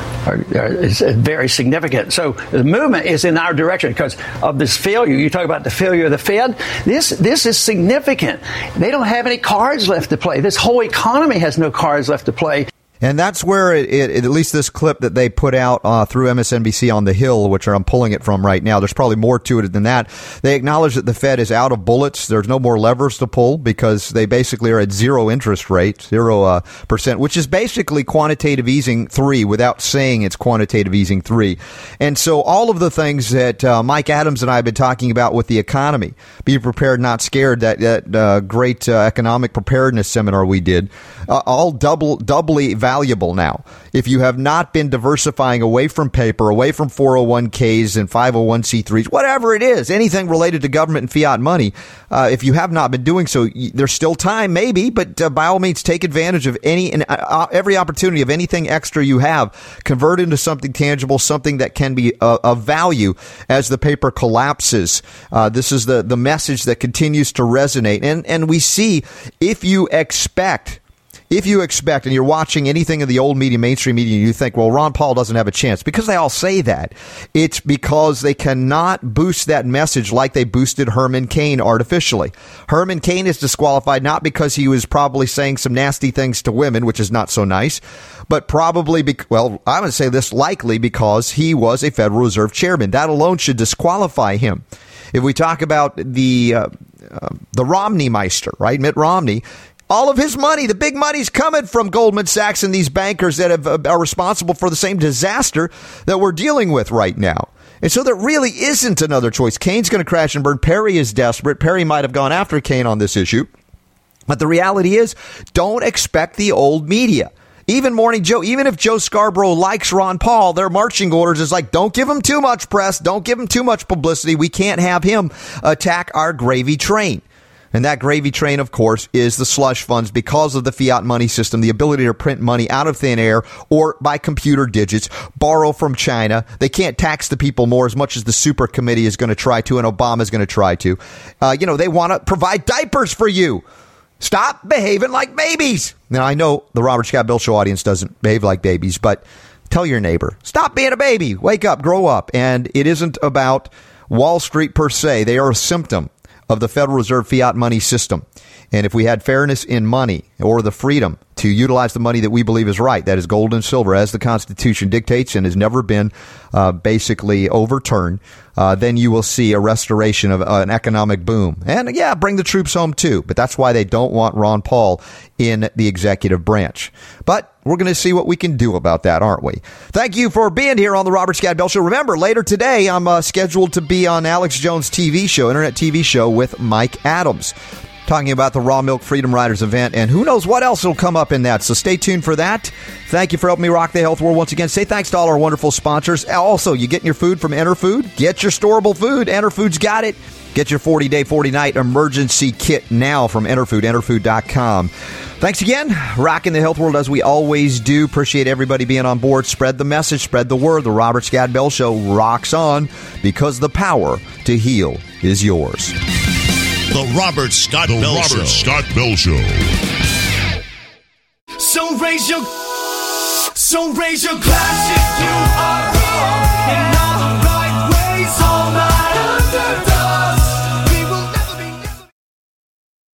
is very significant. So the movement is in our direction because of this failure. You talk about the failure of the Fed. This is significant. They don't have any cards left to play. This whole economy has no cards left to play. And that's where it at least this clip that they put out through MSNBC on the Hill, which I'm pulling it from right now, there's probably more to it than that. They acknowledge that the Fed is out of bullets. There's no more levers to pull because they basically are at zero interest rate, 0%, which is basically quantitative easing 3 without saying it's quantitative easing 3. And so all of the things that Mike Adams and I have been talking about with the economy, Be Prepared, Not Scared, that great economic preparedness seminar we did, all doubly valuable now. If you have not been diversifying away from paper, away from 401ks and 501c3s, whatever it is, anything related to government and fiat money, if you have not been doing so, there's still time, maybe, but by all means, take advantage of every opportunity of anything extra you have. Convert into something tangible, something that can be of value as the paper collapses. This is the message that continues to resonate. And we see if you expect, and you're watching anything in the old media, mainstream media, and you think, well, Ron Paul doesn't have a chance, because they all say that. It's because they cannot boost that message like they boosted Herman Cain artificially. Herman Cain is disqualified not because he was probably saying some nasty things to women, which is not so nice, but probably, I would say this, likely because he was a Federal Reserve chairman. That alone should disqualify him. If we talk about the Romney Meister, right, Mitt Romney, all of his money, the big money's coming from Goldman Sachs and these bankers that are responsible for the same disaster that we're dealing with right now. And so there really isn't another choice. Cain's going to crash and burn. Perry is desperate. Perry might have gone after Cain on this issue. But the reality is, don't expect the old media. Even Morning Joe, even if Joe Scarborough likes Ron Paul, their marching orders is like, don't give him too much press. Don't give him too much publicity. We can't have him attack our gravy train. And that gravy train, of course, is the slush funds because of the fiat money system, the ability to print money out of thin air or by computer digits, borrow from China. They can't tax the people more as much as the super committee is going to try to and Obama is going to try to. They want to provide diapers for you. Stop behaving like babies. Now, I know the Robert Scott Bell Show audience doesn't behave like babies, but tell your neighbor, stop being a baby. Wake up, grow up. And it isn't about Wall Street per se. They are a symptom of the Federal Reserve fiat money system. And if we had fairness in money or the freedom to utilize the money that we believe is right, that is gold and silver, as the Constitution dictates and has never been basically overturned, then you will see a restoration of an economic boom. And, yeah, bring the troops home, too. But that's why they don't want Ron Paul in the executive branch. But we're going to see what we can do about that, aren't we? Thank you for being here on the Robert Scott Bell Show. Remember, later today, I'm scheduled to be on Alex Jones' TV show, Internet TV show with Mike Adams, talking about the Raw Milk Freedom Riders event, and who knows what else will come up in that. So stay tuned for that. Thank you for helping me rock the health world once again. Say thanks to all our wonderful sponsors. Also, you getting your food from Enterfood? Get your storable food. Enterfood's got it. Get your 40-day, 40-night emergency kit now from Enterfood, enterfood.com. Thanks again. Rocking the health world as we always do. Appreciate everybody being on board. Spread the message, spread the word. The Robert Scott Bell Show rocks on because the power to heal is yours. The Robert Scott Bell Show. Scott Bell Show. So raise your glass if you are wrong in all the right ways all night.